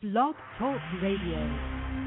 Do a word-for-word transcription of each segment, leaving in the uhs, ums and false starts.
Blog Talk Radio.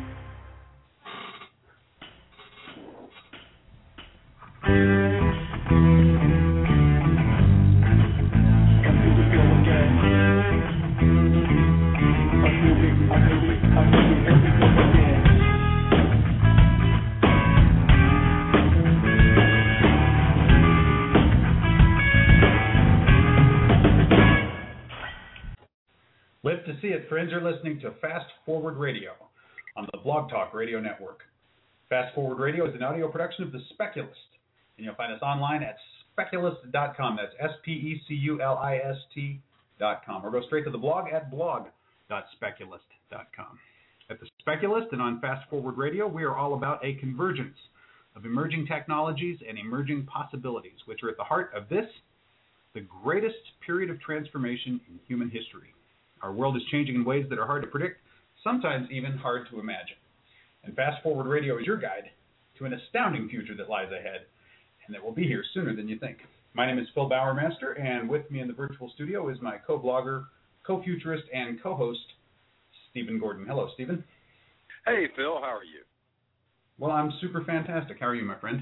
Live to see it, friends. You're listening to Fast Forward Radio on the Blog Talk Radio Network. Fast Forward Radio is an audio production of The Speculist, and you'll find us online at speculist dot com. That's S P E C U L I S T dot com. Or go straight to the blog at blog dot speculist dot com. At The Speculist and on Fast Forward Radio, we are all about a convergence of emerging technologies and emerging possibilities, which are at the heart of this, the greatest period of transformation in human history. Our world is changing in ways that are hard to predict, sometimes even hard to imagine. And Fast Forward Radio is your guide to an astounding future that lies ahead and that will be here sooner than you think. My name is Phil Bowermaster, and with me in the virtual studio is my co-blogger, co-futurist, and co-host, Stephen Gordon. Hello, Stephen. Hey, Phil. How are you? Well, I'm super fantastic. How are you, my friend?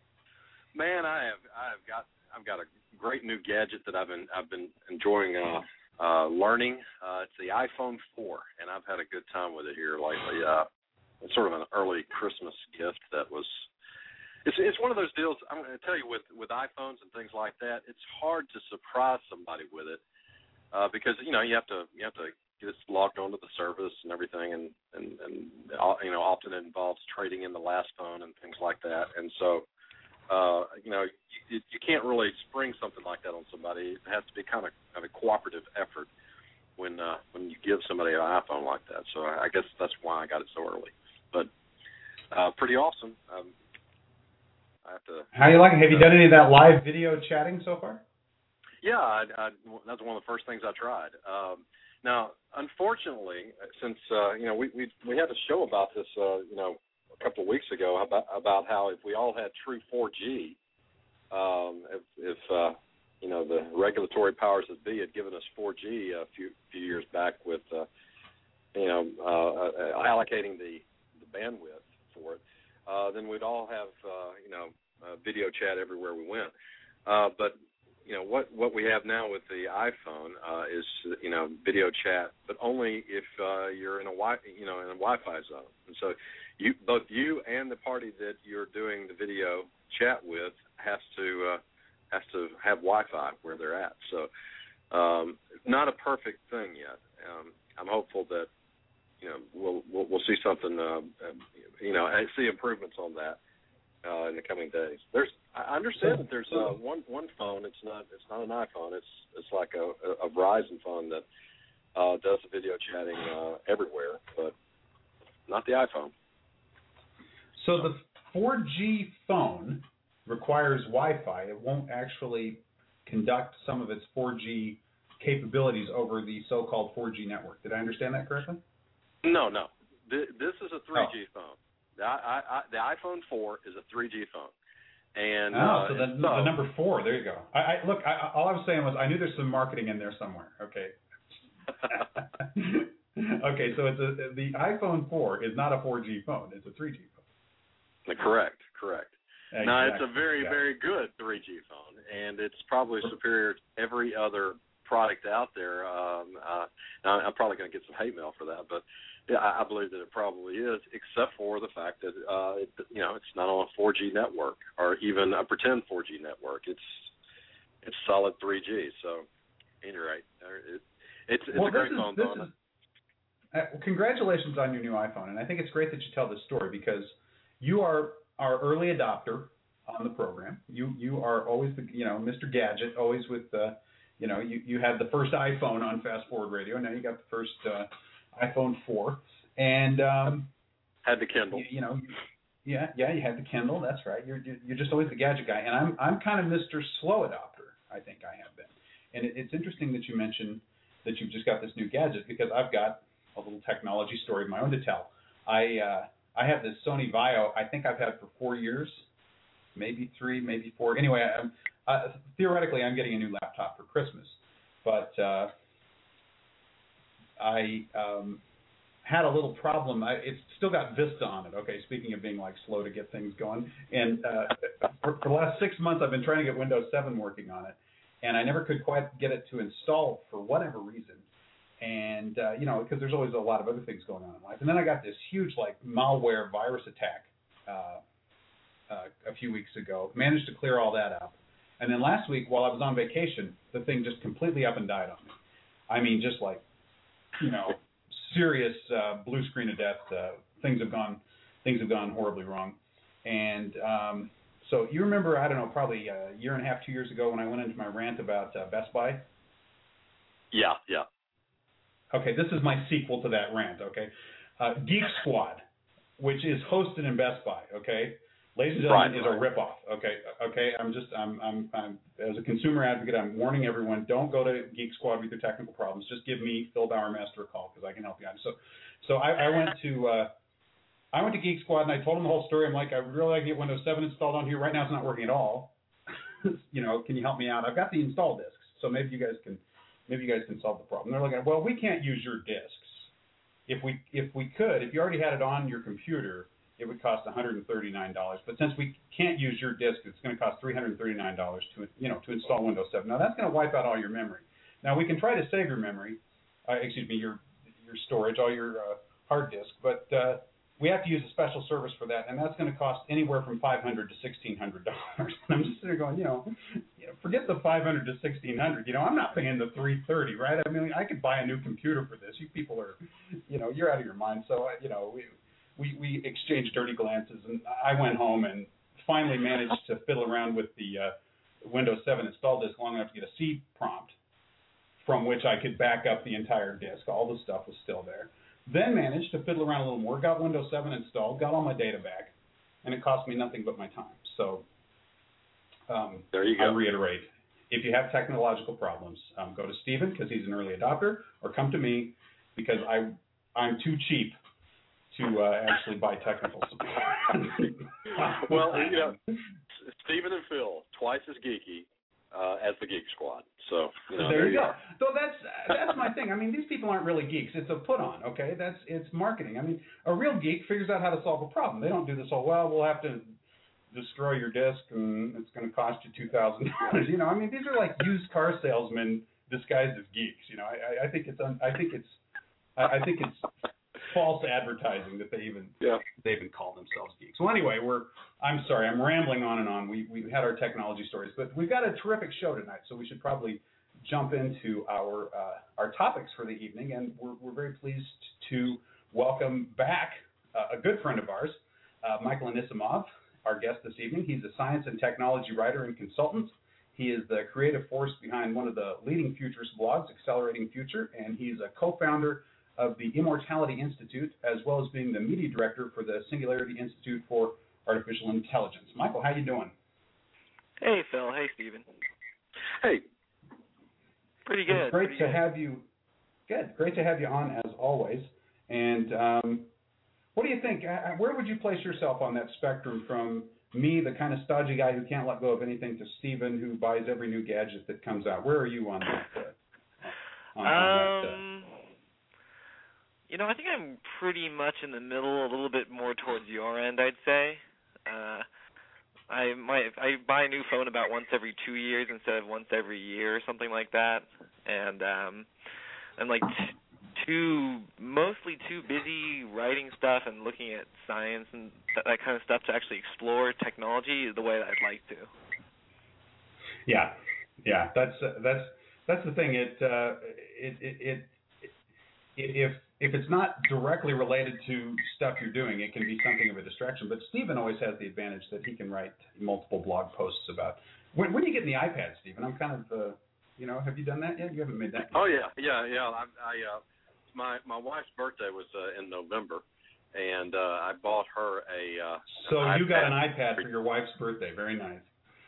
Man, I have I've got I've got a great new gadget that I've been I've been enjoying uh, uh, learning. Uh, it's the iPhone four, and I've had a good time with it here lately. Uh, it's sort of an early Christmas gift that was. It's it's one of those deals. I'm going to tell you with with iPhones and things like that. It's hard to surprise somebody with it uh, because you know you have to you have to get it logged onto the service and everything, and and and you know often it involves trading in the last phone and things like that, and so. Uh, you know, you, you can't really spring something like that on somebody. It has to be kind of, of a cooperative effort when uh, when you give somebody an iPhone like that. So I, I guess that's why I got it so early. But uh, pretty awesome. Um, I have to. How do you like it? Have you done any of that live video chatting so far? Yeah, I, I, that's one of the first things I tried. Um, now, unfortunately, since uh, you know we we we had a show about this, uh, you know. a couple of weeks ago about about how if we all had true four G, um, if, if uh, you know the regulatory powers that be had given us four G a few few years back with uh, you know uh, allocating the, the bandwidth for it, uh, then we'd all have uh, you know uh, video chat everywhere we went. Uh, but you know what what we have now with the iPhone uh, is you know video chat, but only if uh, you're in a wi you know in a Wi-Fi zone, and so. You, both you and the party that you're doing the video chat with has to uh, has to have Wi-Fi where they're at. So, um, not a perfect thing yet. Um, I'm hopeful that you know we'll we'll, we'll see something. Uh, you know, I see improvements on that uh, in the coming days. There's I understand that there's uh, one one phone. It's not it's not an iPhone. It's it's like a, a Verizon phone that uh, does the video chatting uh, everywhere, but not the iPhone. So the four G phone requires Wi-Fi. It won't actually conduct some of its four G capabilities over the so-called four G network. Did I understand that correctly? No, no. This is a three G oh. phone. The, I, I, the iPhone four is a three G phone. And oh, uh, so the, and so, the number four. There you go. I, I look. I, all I was saying was I knew there's some marketing in there somewhere. Okay. okay, so it's a, the iPhone four is not a four G phone. It's a three G phone. Correct, correct. Exactly. Now, it's a very, yeah. very good three G phone, and it's probably superior to every other product out there. Um, uh, now, I'm probably going to get some hate mail for that, but yeah, I, I believe that it probably is, except for the fact that, uh, it, you know, it's not on a four G network or even a pretend four G network. It's it's solid three G, so you're right. It, it's it's well, a great is, phone. This phone. is, uh, congratulations on your new iPhone, and I think it's great that you tell this story because you are our early adopter on the program. You you are always the you know Mister Gadget, always with the you know you, you had the first iPhone on Fast Forward Radio. Now you got the first uh, iPhone four, and um, had the Kindle. You, you know, yeah yeah you had the Kindle. That's right. You're you're just always the gadget guy, and I'm I'm kind of Mister Slow Adopter. I think I have been, and it, it's interesting that you mentioned that you've just got this new gadget because I've got a little technology story of my own to tell. I uh, I have this Sony Vaio. I think I've had it for four years, maybe three, maybe four. Anyway, I'm, uh, theoretically, I'm getting a new laptop for Christmas. But uh, I um, had a little problem. I, it's still got Vista on it. Okay, speaking of being like slow to get things going, and uh, for, for the last six months I've been trying to get Windows seven working on it, and I never could quite get it to install for whatever reason. And uh, you know, because there's always a lot of other things going on in life. And then I got this huge like malware virus attack uh, uh, a few weeks ago. Managed to clear all that up. And then last week, while I was on vacation, the thing just completely up and died on me. I mean, just like, you know, serious uh, blue screen of death. Uh, things have gone, things have gone horribly wrong. And um, so you remember, I don't know, probably a year and a half, two years ago, when I went into my rant about uh, Best Buy. Yeah, yeah. Okay, this is my sequel to that rant. Okay, uh, Geek Squad, which is hosted in Best Buy. Okay. Ladies and gentlemen, right, is right. a ripoff. Okay, okay. I'm just, I'm, I'm, I'm, as a consumer advocate, I'm warning everyone: don't go to Geek Squad with your technical problems. Just give me Phil Bowermaster a call because I can help you out. So, so I, I went to, uh, I went to Geek Squad and I told them the whole story. I'm like, I really like to get Windows seven installed on here. Right now, it's not working at all. You know, can you help me out? I've got the install disks, so maybe you guys can, maybe you guys can solve the problem. They're like, well, we can't use your disks. If we, if we could, if you already had it on your computer, it would cost one hundred thirty-nine dollars. But since we can't use your disk, it's going to cost three hundred thirty-nine dollars to, you know, to install Windows seven. Now, that's going to wipe out all your memory. Now, we can try to save your memory, uh, excuse me, your your storage, all your uh, hard disk, but uh, we have to use a special service for that, and that's going to cost anywhere from five hundred dollars to sixteen hundred dollars. And I'm just sitting there going, you know, you know, forget the five hundred dollars to sixteen hundred dollars. You know, I'm not paying the three hundred thirty dollars, right? I mean, I could buy a new computer for this. You people are, you know, you're out of your mind. So, uh, you know, we. We, we exchanged dirty glances, and I went home and finally managed to fiddle around with the uh, Windows seven install disk long enough to get a C prompt from which I could back up the entire disk. All the stuff was still there. Then managed to fiddle around a little more, got Windows seven installed, got all my data back, and it cost me nothing but my time. So um, there you go. I reiterate, if you have technological problems, um, go to Stephen because he's an early adopter, or come to me because I, I'm too cheap to uh, actually buy technical support. Well, you know, Stephen and Phil, twice as geeky uh, as the Geek Squad. So you know, there, there you you go. are. So that's that's my thing. I mean, these people aren't really geeks. It's a put on, okay? That's it's marketing. I mean, a real geek figures out how to solve a problem. They don't do this whole, well, we'll have to destroy your disk and it's going to cost you two thousand dollars. You know, I mean, these are like used car salesmen disguised as geeks. You know, I, I think it's un, I think it's I, I think it's false advertising that they even yeah. they even call themselves geeks. Well, anyway, we're I'm sorry, I'm rambling on and on. We we had our technology stories, but we've got a terrific show tonight, so we should probably jump into our uh, our topics for the evening. And we're we're very pleased to welcome back uh, a good friend of ours, uh, Michael Anisimov, our guest this evening. He's a science and technology writer and consultant. He is the creative force behind one of the leading futures blogs, Accelerating Future, and he's a co-founder of the Immortality Institute, as well as being the media director for the Singularity Institute for Artificial Intelligence. Michael, how you doing? Hey, Phil. Hey, Stephen. Hey. Pretty good. It's great pretty to good. have you. Good. Great to have you on, as always. And um, what do you think? Where would you place yourself on that spectrum from me, the kind of stodgy guy who can't let go of anything, to Stephen, who buys every new gadget that comes out? Where are you on that? Uh, on, um... on that, uh, You know, I think I'm pretty much in the middle, a little bit more towards your end, I'd say. Uh, I might I buy a new phone about once every two years instead of once every year or something like that, and um, I'm like t- too mostly too busy writing stuff and looking at science and th- that kind of stuff to actually explore technology the way that I'd like to. Yeah, yeah, that's uh, that's that's the thing. It uh, it, it it if if it's not directly related to stuff you're doing, it can be something of a distraction. But Stephen always has the advantage that he can write multiple blog posts about. When, when are you getting the iPad, Stephen? I'm kind of, uh, you know, have you done that yet? You haven't made that yet. Oh yeah, yeah, yeah. I, I uh, my my wife's birthday was uh, in November, and uh, I bought her a. Uh, so an you iPad. got an iPad for your wife's birthday. Very nice.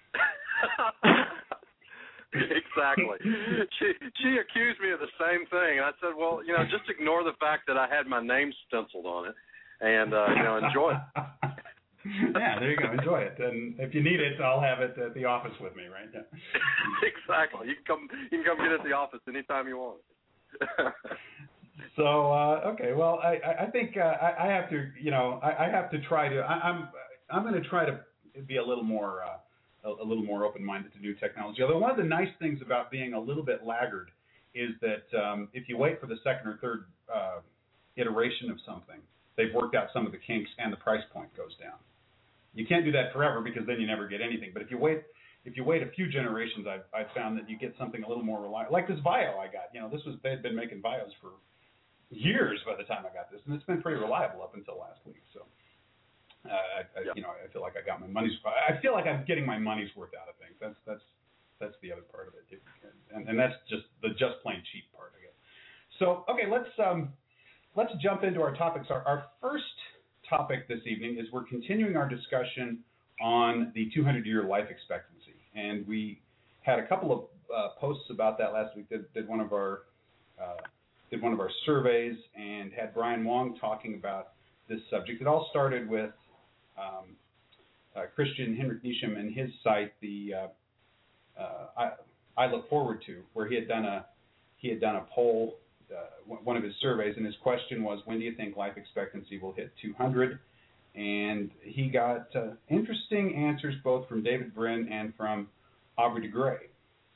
Exactly. She she accused me of the same thing, and I said, well, you know, just ignore the fact that I had my name stenciled on it, and uh, you know, enjoy it. Yeah, there you go. Enjoy it, and if you need it, I'll have it at the office with me, right? Yeah. Exactly. You can come. You can come get it at the office anytime you want. So uh, okay, well, I, I think uh, I, I have to, you know, I, I have to try to. I, I'm I'm going to try to be a little more uh, a, a little more open-minded to new technology. Although one of the nice things about being a little bit laggard is that um, if you wait for the second or third uh, iteration of something, they've worked out some of the kinks and the price point goes down. You can't do that forever because then you never get anything. But if you wait if you wait a few generations, I've I've found that you get something a little more reliable. Like this Vio I got. You know, this was they had been making Vios for years by the time I got this, and it's been pretty reliable up until last week. So, uh, I, I, yeah. you know, I feel like I got my money's. I feel like I'm getting my money's worth out of things. That's that's that's the other part of it, and, and that's just the just plain cheap part of it. So, okay, let's um, let's jump into our topics. Our, our first topic this evening is we're continuing our discussion on the two hundred year life expectancy, and we had a couple of uh, posts about that last week. Did, did one of our uh, did one of our surveys and had Brian Wong talking about this subject. It all started with um, uh, Christian Henrik Nisham and his site, the uh, uh, I, I Look Forward To, where he had done a he had done a poll, uh, one of his surveys, and his question was, when do you think life expectancy will hit two hundred? And he got uh, interesting answers both from David Brin and from Aubrey de Grey.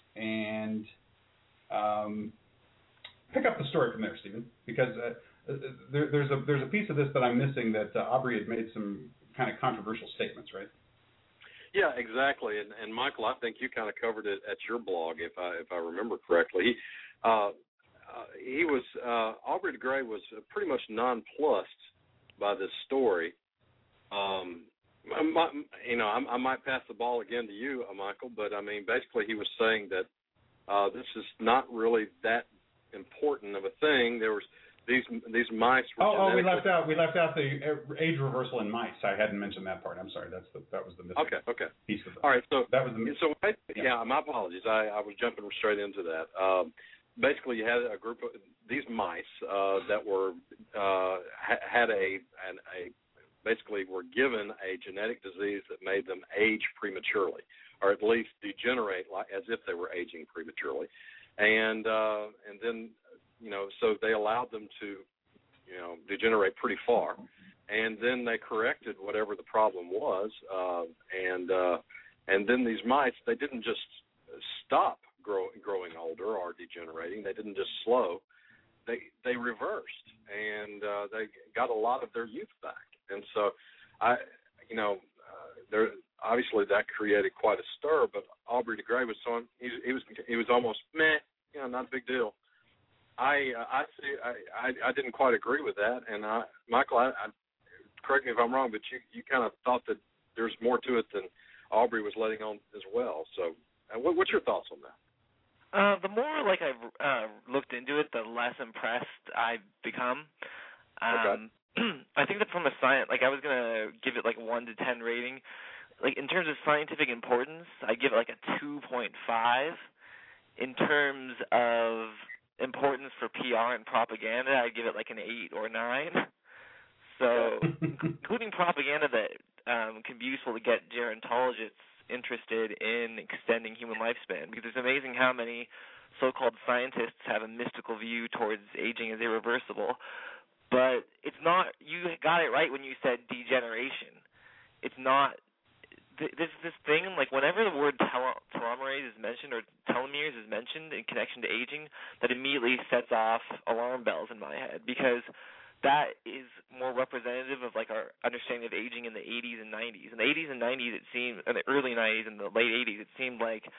And um, pick up the story from there, Stephen, because uh, there, there's a there's a piece of this that I'm missing that uh, Aubrey had made some kind of controversial statements, right? Yeah, exactly. And, and Michael, I think you kind of covered it at your blog, if I if I remember correctly. He, uh, uh, he was uh, Aubrey de Grey was pretty much nonplussed by this story. Um, my, you know, I, I might pass the ball again to you, uh, Michael, but I mean, basically, he was saying that uh, this is not really that important of a thing. There was these these mice were oh, oh we left out we left out the age reversal in mice. I hadn't mentioned that part. I'm sorry. That's the, that was the missing okay okay piece of it. All right, so that was the so I, yeah. yeah. My apologies. I, I was jumping straight into that. Um, basically, you had a group of these mice uh, that were uh, had a an, a basically were given a genetic disease that made them age prematurely, or at least degenerate like, as if they were aging prematurely, and uh, and then. You know, so they allowed them to, you know, degenerate pretty far, and then they corrected whatever the problem was, uh, and uh, and then these mice, they didn't just stop grow, growing older or degenerating. They didn't just slow. They they reversed, and uh, they got a lot of their youth back. And so, I, you know, uh, there obviously that created quite a stir. But Aubrey de Grey was so he, he was he was almost meh, you know, not a big deal. I uh, I see. I, I I didn't quite agree with that, and I, Michael, I, I, correct me if I'm wrong, but you, you kind of thought that there's more to it than Aubrey was letting on as well. So, uh, what, what's your thoughts on that? Uh, the more like I've uh, looked into it, the less impressed I've become. Um, okay. I think that from a science, like I was gonna give it like one to ten rating. Like in terms of scientific importance, I give it like a two point five. In terms of importance for P R and propaganda, I'd give it like an eight or nine. So, including propaganda that um, can be useful to get gerontologists interested in extending human lifespan, because it's amazing how many so-called scientists have a mystical view towards aging as irreversible. But it's not, you got it right when you said degeneration. It's not. This this thing, like whenever the word tel- telomerase is mentioned or telomeres is mentioned in connection to aging, that immediately sets off alarm bells in my head, because that is more representative of like our understanding of aging in the eighties and nineties. In the eighties and nineties, it seemed, in the early nineties and the late eighties, it seemed like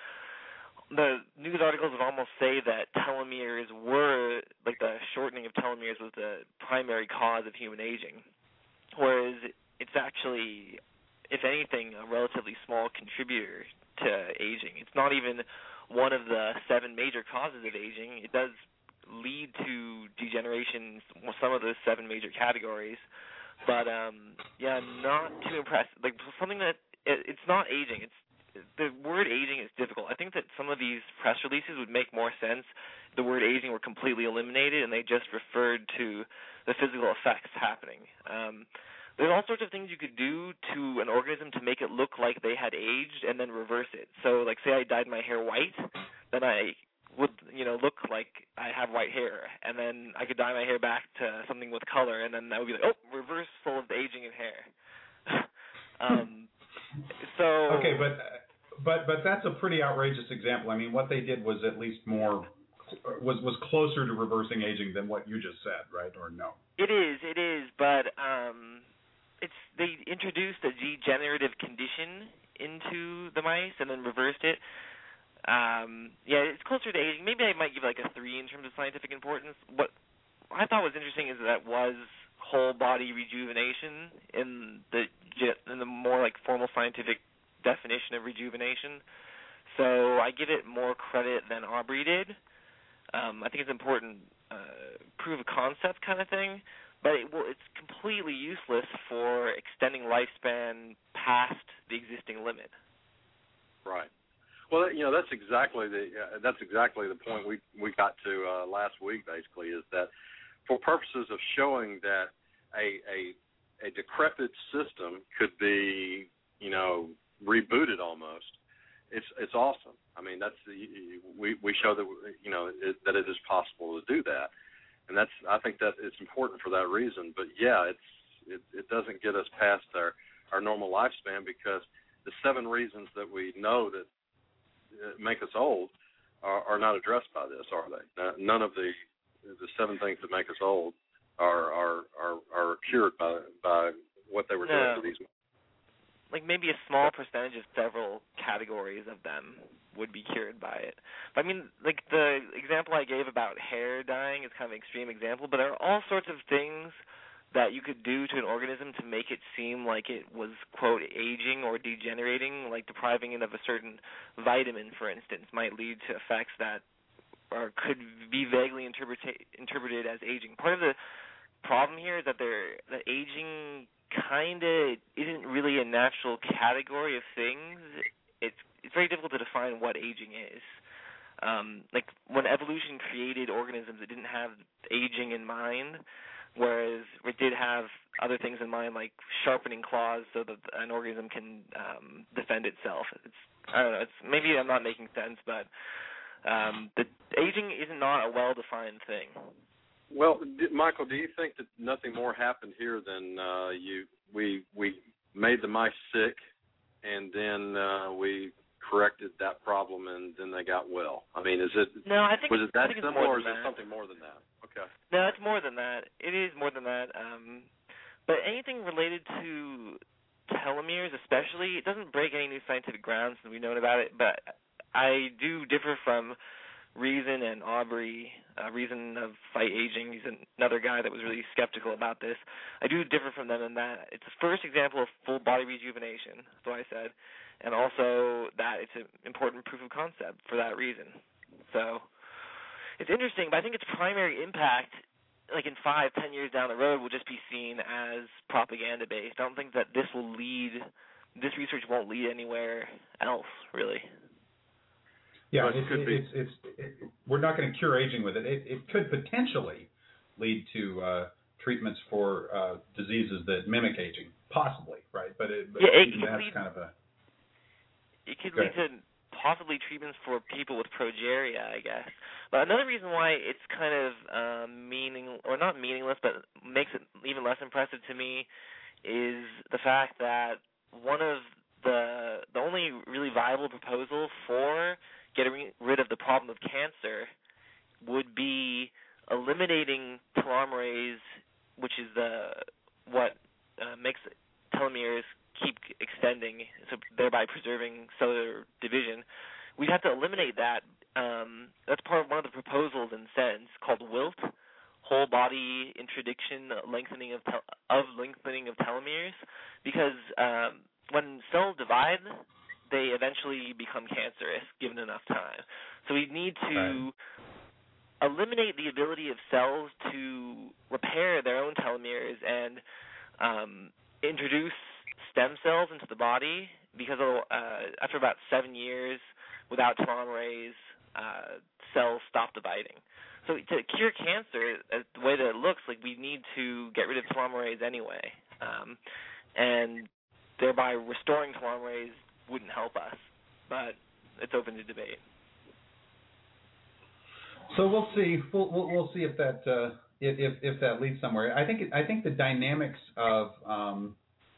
the news articles would almost say that telomeres were, like the shortening of telomeres was the primary cause of human aging, whereas it's actually, if anything, a relatively small contributor to aging. It's not even one of the seven major causes of aging. It does lead to degeneration, some of those seven major categories. But, um, yeah, I'm not too impressed. Like, something that, it, it's not aging. It's the word aging is difficult. I think that some of these press releases would make more sense if the word aging were completely eliminated and they just referred to the physical effects happening. Um There's all sorts of things you could do to an organism to make it look like they had aged and then reverse it. So, like, say I dyed my hair white, then I would, you know, look like I have white hair, and then I could dye my hair back to something with color, and then that would be like, oh, reversal of the aging in hair. um, so okay, but but but that's a pretty outrageous example. I mean, what they did was at least more was was closer to reversing aging than what you just said, right? Or no? It is, it is, but um, it's they introduced a degenerative condition into the mice and then reversed it. Um, yeah, it's closer to aging. Maybe I might give like a three in terms of scientific importance. What I thought was interesting is that was whole body rejuvenation in the in the more like formal scientific definition of rejuvenation. So I give it more credit than Aubrey did. Um, I think it's important uh, proof of concept kind of thing, but it, well, it's completely useless for extending lifespan past the existing limit. Right. Well, you know, that's exactly the uh, that's exactly the point we we got to uh, last week. Basically, is that for purposes of showing that a a a decrepit system could be, you know, rebooted almost. It's it's awesome. I mean, that's the, we we show that you know it, that it is possible to do that, and that's I think that it's important for that reason. But yeah, it's it, it doesn't get us past our our normal lifespan because the seven reasons that we know that make us old are, are not addressed by this, are they? None of the the seven things that make us old are are are, are cured by by what they were no. doing to these. Like maybe a small percentage of several categories of them would be cured by it. But I mean, like the example I gave about hair dyeing is kind of an extreme example, but there are all sorts of things that you could do to an organism to make it seem like it was, quote, aging or degenerating, like depriving it of a certain vitamin, for instance, might lead to effects that or could be vaguely interpreta- interpreted as aging. Part of the problem here is that they're, the aging kind of isn't really a natural category of things. It's it's very difficult to define what aging is. Um, like when evolution created organisms, it didn't have aging in mind, whereas it did have other things in mind, like sharpening claws so that an organism can um, defend itself. It's I don't know. It's maybe I'm not making sense, but um, the aging is not a well-defined thing. Well, Michael, do you think that nothing more happened here than uh, you? We we made the mice sick, and then uh, we corrected that problem, and then they got well. I mean, is it? No, I think was it that I think simple, it's more or is than it that. something more than that? Okay. No, it's more than that. It is more than that. Um, but anything related to telomeres, especially, it doesn't break any new scientific ground since we've known about it. But I do differ from Reason and Aubrey. Uh, Reason of Fight Aging, he's another guy that was really skeptical about this. I do differ from them in that it's the first example of full body rejuvenation, that's what I said, and also that it's an important proof of concept for that reason. So it's interesting, but I think its primary impact, like in five, ten years down the road, will just be seen as propaganda-based. I don't think that this will lead, this research won't lead anywhere else, really. Yeah, it, it, it's, it's, it, we're not going to cure aging with it. It, it could potentially lead to uh, treatments for uh, diseases that mimic aging, possibly, right? But, it, but yeah, it even could that's lead, kind of a... It could lead to possibly treatments for people with progeria, I guess. But another reason why it's kind of uh, meaning, or not meaningless, but makes it even less impressive to me is the fact that one of the the only really viable proposal for getting rid of the problem of cancer would be eliminating telomerase, which is the what uh, makes telomeres keep extending, so thereby preserving cellular division. We'd have to eliminate that. Um, that's part of one of the proposals in SENS called WILT, whole body introduction lengthening of tel- of lengthening of telomeres, because um, when cells divide, they eventually become cancerous given enough time. So we need to right. eliminate the ability of cells to repair their own telomeres and um, introduce stem cells into the body, because uh, after about seven years without telomerase, uh, cells stop dividing. So to cure cancer, uh, the way that it looks, like we need to get rid of telomerase anyway, um, and thereby restoring telomerase wouldn't help us, but it's open to debate. So we'll see. We'll we'll, we'll see if that uh, if, if if that leads somewhere. I think I think the dynamics of um,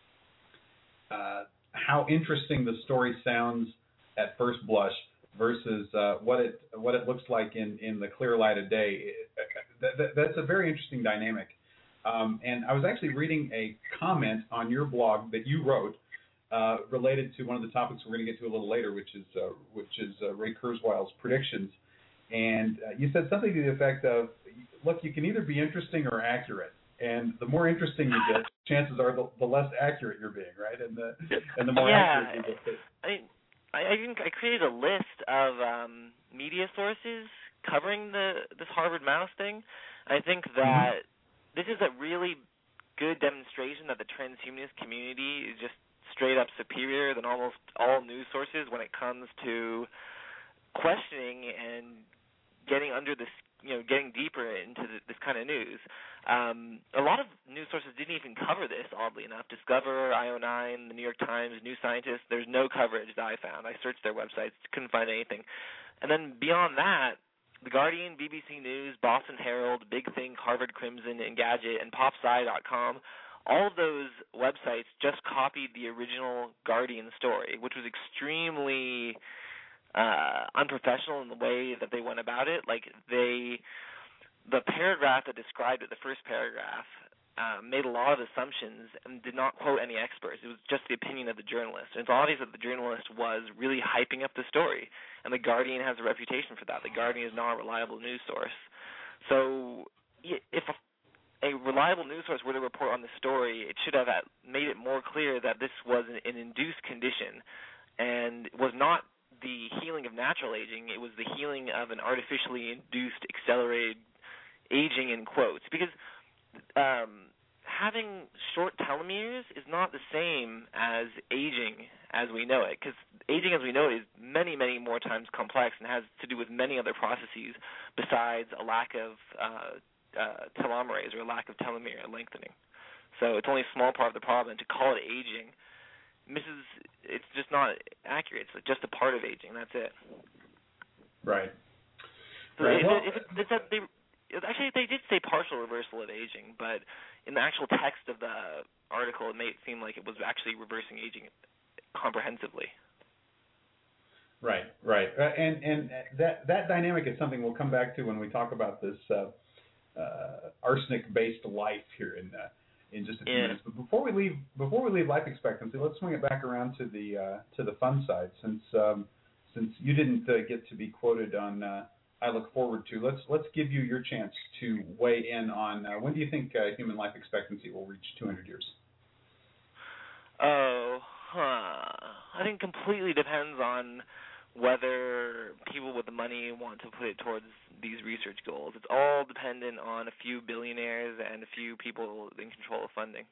uh, how interesting the story sounds at first blush versus uh, what it what it looks like in, in the clear light of day. That, that, that's a very interesting dynamic. Um, and I was actually reading a comment on your blog that you wrote uh, related to one of the topics we're going to get to a little later, which is uh, which is uh, Ray Kurzweil's predictions. And uh, you said something to the effect of, "Look, you can either be interesting or accurate, and the more interesting you get, chances are the, the less accurate you're being, right? And the and the more yeah, accurate you get." I mean, I I, think I created a list of um, media sources covering the this Harvard mouse thing. I think that mm-hmm. this is a really good demonstration that the transhumanist community is just straight up superior than almost all news sources when it comes to questioning and getting under this, you know, getting deeper into the, this kind of news. Um, a lot of news sources didn't even cover this, oddly enough. Discover, I O nine, the New York Times, New Scientist, there's no coverage that I found. I searched their websites, couldn't find anything. And then beyond that, The Guardian, B B C News, Boston Herald, Big Think, Harvard Crimson, Engadget, and pop sci dot com, all of those websites just copied the original Guardian story, which was extremely uh, unprofessional in the way that they went about it. Like, they, the paragraph that described it, the first paragraph, uh, made a lot of assumptions and did not quote any experts. It was just the opinion of the journalist. And it's obvious that the journalist was really hyping up the story, and the Guardian has a reputation for that. The Guardian is not a reliable news source. So if a, a reliable news source were to report on the story, it should have made it more clear that this was an, an induced condition and was not the healing of natural aging. It was the healing of an artificially induced accelerated aging, in quotes, because um, having short telomeres is not the same as aging as we know it, because aging as we know it is many, many more times complex and has to do with many other processes besides a lack of uh, uh, telomerase or a lack of telomere lengthening. So it's only a small part of the problem. And to call it aging misses, it's just not accurate. It's just a part of aging. That's it. Right. So right. If, Well, it, if it, it's that they, actually, they did say partial reversal of aging, but in the actual text of the article, it made it seem like it was actually reversing aging comprehensively. Right, right, uh, and and that that dynamic is something we'll come back to when we talk about this uh, uh, arsenic-based life here in uh, in just a few yeah. minutes. But before we leave, before we leave life expectancy, let's swing it back around to the uh, to the fun side. Since um, since you didn't uh, get to be quoted on uh, I Look Forward To, let's let's give you your chance to weigh in on uh, when do you think uh, human life expectancy will reach two hundred years? Oh, huh. I think completely depends on whether people with the money want to put it towards these research goals. It's all dependent on a few billionaires and a few people in control of funding.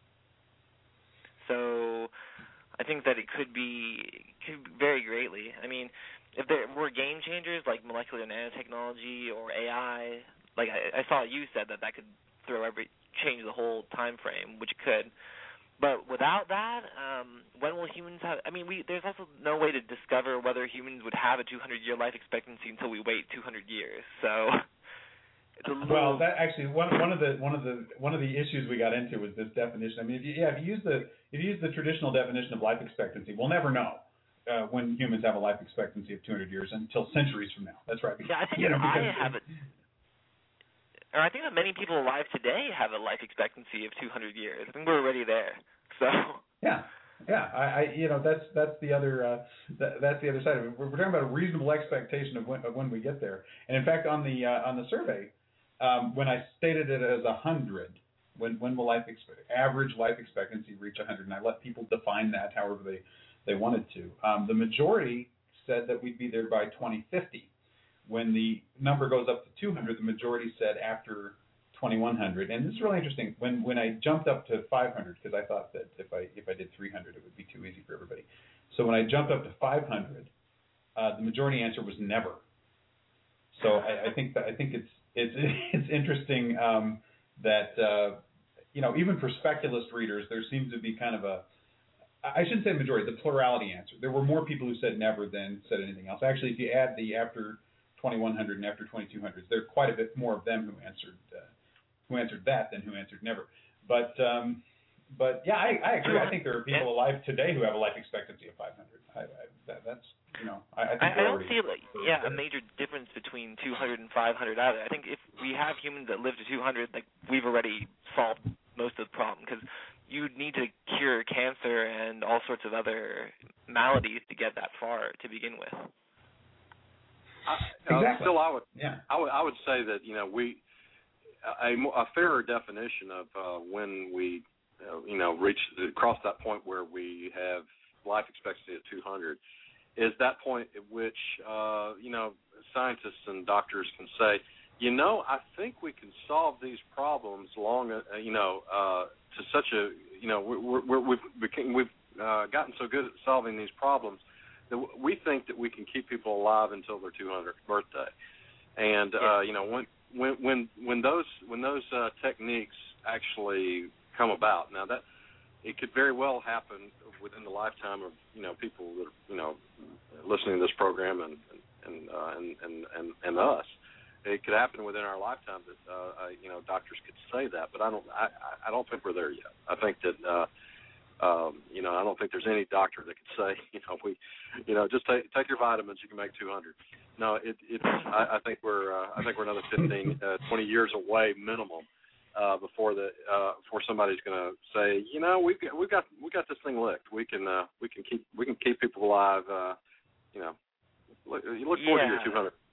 So I think that it could be could vary greatly. I mean, if there were game changers like molecular nanotechnology or A I, like I, I saw you said that that could throw every change the whole time frame, which it could. But without that, um, when will humans have? I mean, we there's also no way to discover whether humans would have a two hundred year life expectancy until we wait two hundred years. So, it's a little... well, that actually one one of the one of the one of the issues we got into was this definition. I mean, if you, yeah, if you use the if you use the traditional definition of life expectancy, we'll never know uh, when humans have a life expectancy of two hundred years until centuries from now. That's right. Yeah, I think you know, I have it. Or I think that many people alive today have a life expectancy of two hundred years. I think we're already there. So yeah, yeah. I, I you know, that's that's the other uh, that, that's the other side of it. We're, we're talking about a reasonable expectation of when of when we get there. And in fact, on the uh, on the survey, um, when I stated it as a hundred, when when will life expe- average life expectancy reach a hundred, and I let people define that however they they wanted to. Um, the majority said that we'd be there by twenty fifty. When the number goes up to two hundred, the majority said after twenty-one hundred. And this is really interesting. When when I jumped up to five hundred, because I thought that if I if I did three hundred, it would be too easy for everybody. So when I jumped up to five hundred, uh, the majority answer was never. So I, I think that I think it's it's it's interesting um, that uh, you know, even for speculist readers, there seems to be kind of a, I shouldn't say majority, the plurality answer. There were more people who said never than said anything else. Actually, if you add the after twenty-one hundred and after twenty-two hundred. There are quite a bit more of them who answered uh, who answered that than who answered never. But um, but yeah, I, I agree. I think there are people alive today who have a life expectancy of five hundred. I, I, that, that's you know I, I think I, I don't already, see like yeah a major difference between two hundred and five hundred either. I think if we have humans that live to two hundred, like we've already solved most of the problem, because you need to cure cancer and all sorts of other maladies to get that far to begin with. I, exactly. Uh, still, I would, yeah. I would, I would say that you know we a, a fairer definition of uh, when we, uh, you know, reach cross that point where we have life expectancy at two hundred is that point at which uh, you know scientists and doctors can say, you know, I think we can solve these problems long, uh, you know, uh, to such a, you know, we're, we're, we've became, we've uh, gotten so good at solving these problems that we think that we can keep people alive until their two hundredth birthday. And uh, you know, when when when when those when those uh, techniques actually come about, now that it could very well happen within the lifetime of you know people that are, you know listening to this program and and uh, and, and and and us. It could happen within our lifetime that uh, uh, you know doctors could say that, but I don't I, I don't think we're there yet. I think that. Uh, Um, you know, I don't think there's any doctor that could say, you know, we, you know, just take take your vitamins, you can make two hundred. No, it, it's. I, I think we're. Uh, I think we're another fifteen, uh, twenty years away minimum uh, before the uh, before somebody's going to say, you know, we've got we've got we got this thing licked. We can uh, we can keep we can keep people alive. Uh, you know, look, you look forward yeah. to your two hundred.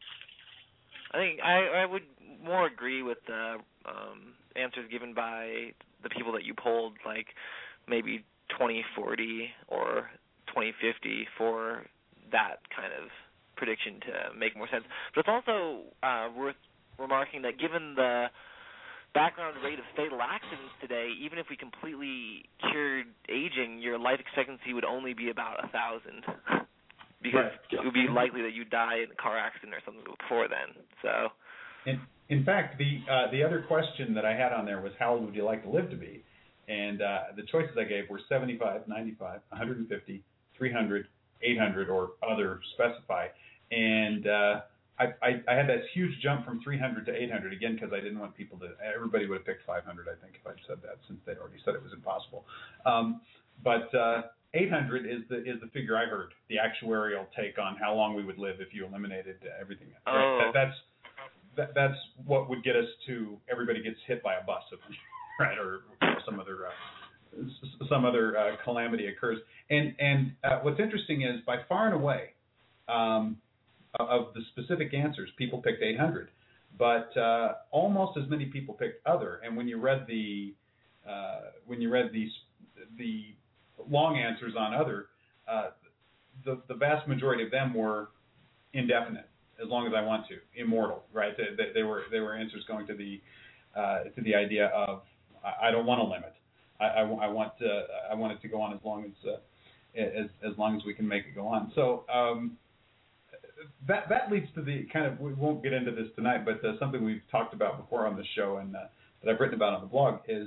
I think I, I would more agree with the um, answers given by the people that you polled, like maybe twenty forty or twenty fifty for that kind of prediction to make more sense. But it's also uh, worth remarking that given the background rate of fatal accidents today, even if we completely cured aging, your life expectancy would only be about a thousand, because right. it would be likely that you die in a car accident or something before then. So, in, in fact, the uh, the other question that I had on there was, how old would you like to live to be? And uh, the choices I gave were seventy-five, ninety-five, one hundred fifty, three hundred, eight hundred, or other specify. And uh, I, I, I had that huge jump from three hundred to eight hundred, again, because I didn't want people to, everybody would have picked five hundred, I think, if I'd said that, since they'd already said it was impossible. Um, but uh, eight hundred is the is the figure I heard, the actuarial take on how long we would live if you eliminated everything. Oh. Right? That, that's that, that's what would get us to everybody gets hit by a bus, right, or some other uh, some other uh, calamity occurs. And and uh, what's interesting is, by far and away, um, of the specific answers, people picked eight hundred, but uh, almost as many people picked other. And when you read the uh, when you read these the long answers on other, uh, the the vast majority of them were indefinite, as long as I want to, immortal, right? They, they, they were they were answers going to the uh, to the idea of, I don't want a limit. I, I, I want uh, I want it to go on as long as uh, as as long as we can make it go on. So um, that that leads to the kind of, we won't get into this tonight, but uh, something we've talked about before on the show, and uh, that I've written about on the blog, is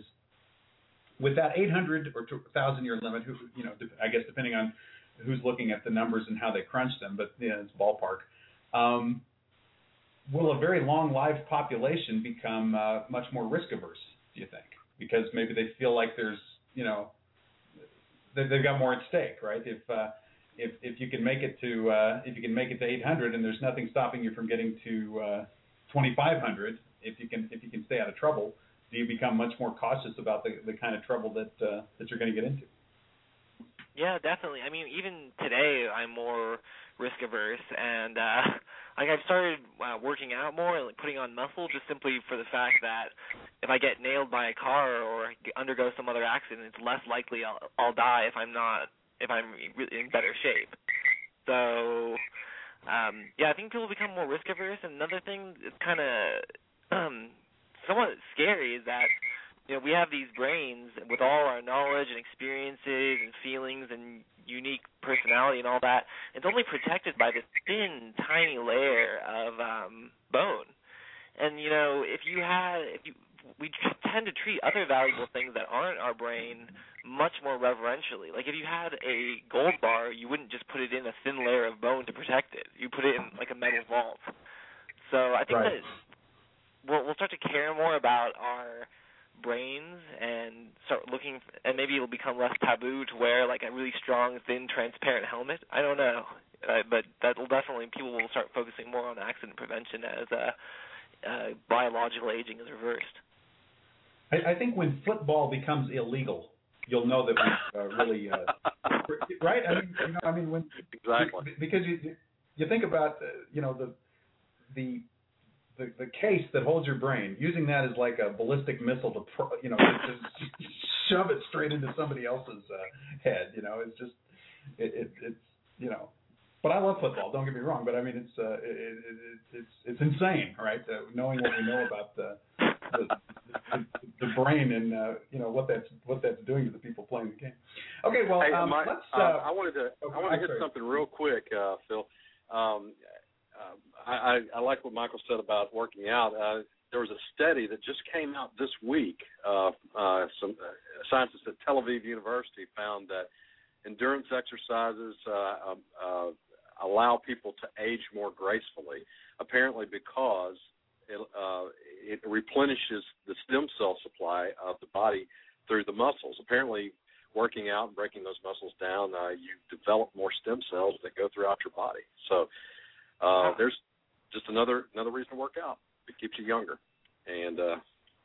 with that eight hundred or one thousand year limit. Who, you know, I guess depending on who's looking at the numbers and how they crunch them, but you know, it's ballpark. Um, will a very long-lived population become uh, much more risk-averse, do you think? Because maybe they feel like there's, you know, they've got more at stake, right? If uh, if if you can make it to uh, if you can make it to eight hundred, and there's nothing stopping you from getting to uh, twenty-five hundred, if you can if you can stay out of trouble, do you become much more cautious about the the kind of trouble that uh, that you're going to get into? Yeah, definitely. I mean, even today, I'm more risk averse, and uh, like I've started uh, working out more and like putting on muscle, just simply for the fact that if I get nailed by a car or undergo some other accident, it's less likely I'll, I'll die if I'm not if I'm in better shape. So, um, yeah, I think people become more risk averse. And another thing that's kind of um, somewhat scary is that, you know, we have these brains with all our knowledge and experiences and feelings and unique personality and all that. It's only protected by this thin, tiny layer of um, bone. And, you know, if you had, if you, we tend to treat other valuable things that aren't our brain much more reverentially. Like if you had a gold bar, you wouldn't just put it in a thin layer of bone to protect it. You put it in like a metal vault. So I think right. that we'll, we'll start to care more about our brains and start looking, and maybe it'll become less taboo to wear like a really strong, thin, transparent helmet. I don't know, uh, but that will definitely, people will start focusing more on accident prevention as uh, uh, biological aging is reversed. I, I think when football becomes illegal, you'll know that we uh, really uh, right. I mean, you know, I mean when exactly because you you think about uh, you know the the The, the case that holds your brain, using that as like a ballistic missile to, pro, you know, to, to shove it straight into somebody else's uh, head. You know, it's just, it, it, it's, you know. But I love football. Don't get me wrong. But I mean, it's, uh, it, it, it, it's, it's insane, right? Uh, knowing what we know about the, the, the, the brain and uh, you know what that's what that's doing to the people playing the game. Okay, well, hey, um, my, let's. Uh, uh, I wanted to, okay, I wanted to hit sorry. something real quick, uh, Phil. Um, Uh, I, I like what Michael said about working out. Uh, there was a study that just came out this week. Uh, uh, some uh, scientists at Tel Aviv University found that endurance exercises uh, uh, allow people to age more gracefully, apparently because it, uh, it replenishes the stem cell supply of the body through the muscles. Apparently, working out and breaking those muscles down, uh, you develop more stem cells that go throughout your body. So Uh, there's just another another reason to work out. It keeps you younger, and uh,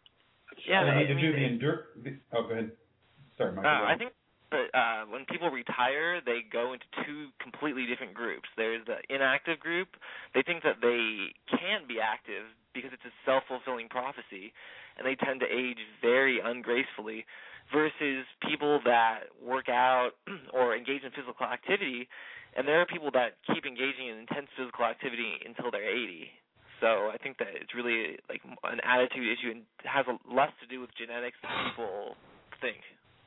yeah, they I need to mean, do the endure. Oh, go ahead. Sorry, Michael. Uh, I think that uh, when people retire, they go into two completely different groups. There's the inactive group. They think that they can be active because it's a self-fulfilling prophecy, and they tend to age very ungracefully, versus people that work out or engage in physical activity. And there are people that keep engaging in intense physical activity until they're eighty. So I think that it's really like an attitude issue and has a, less to do with genetics than people think.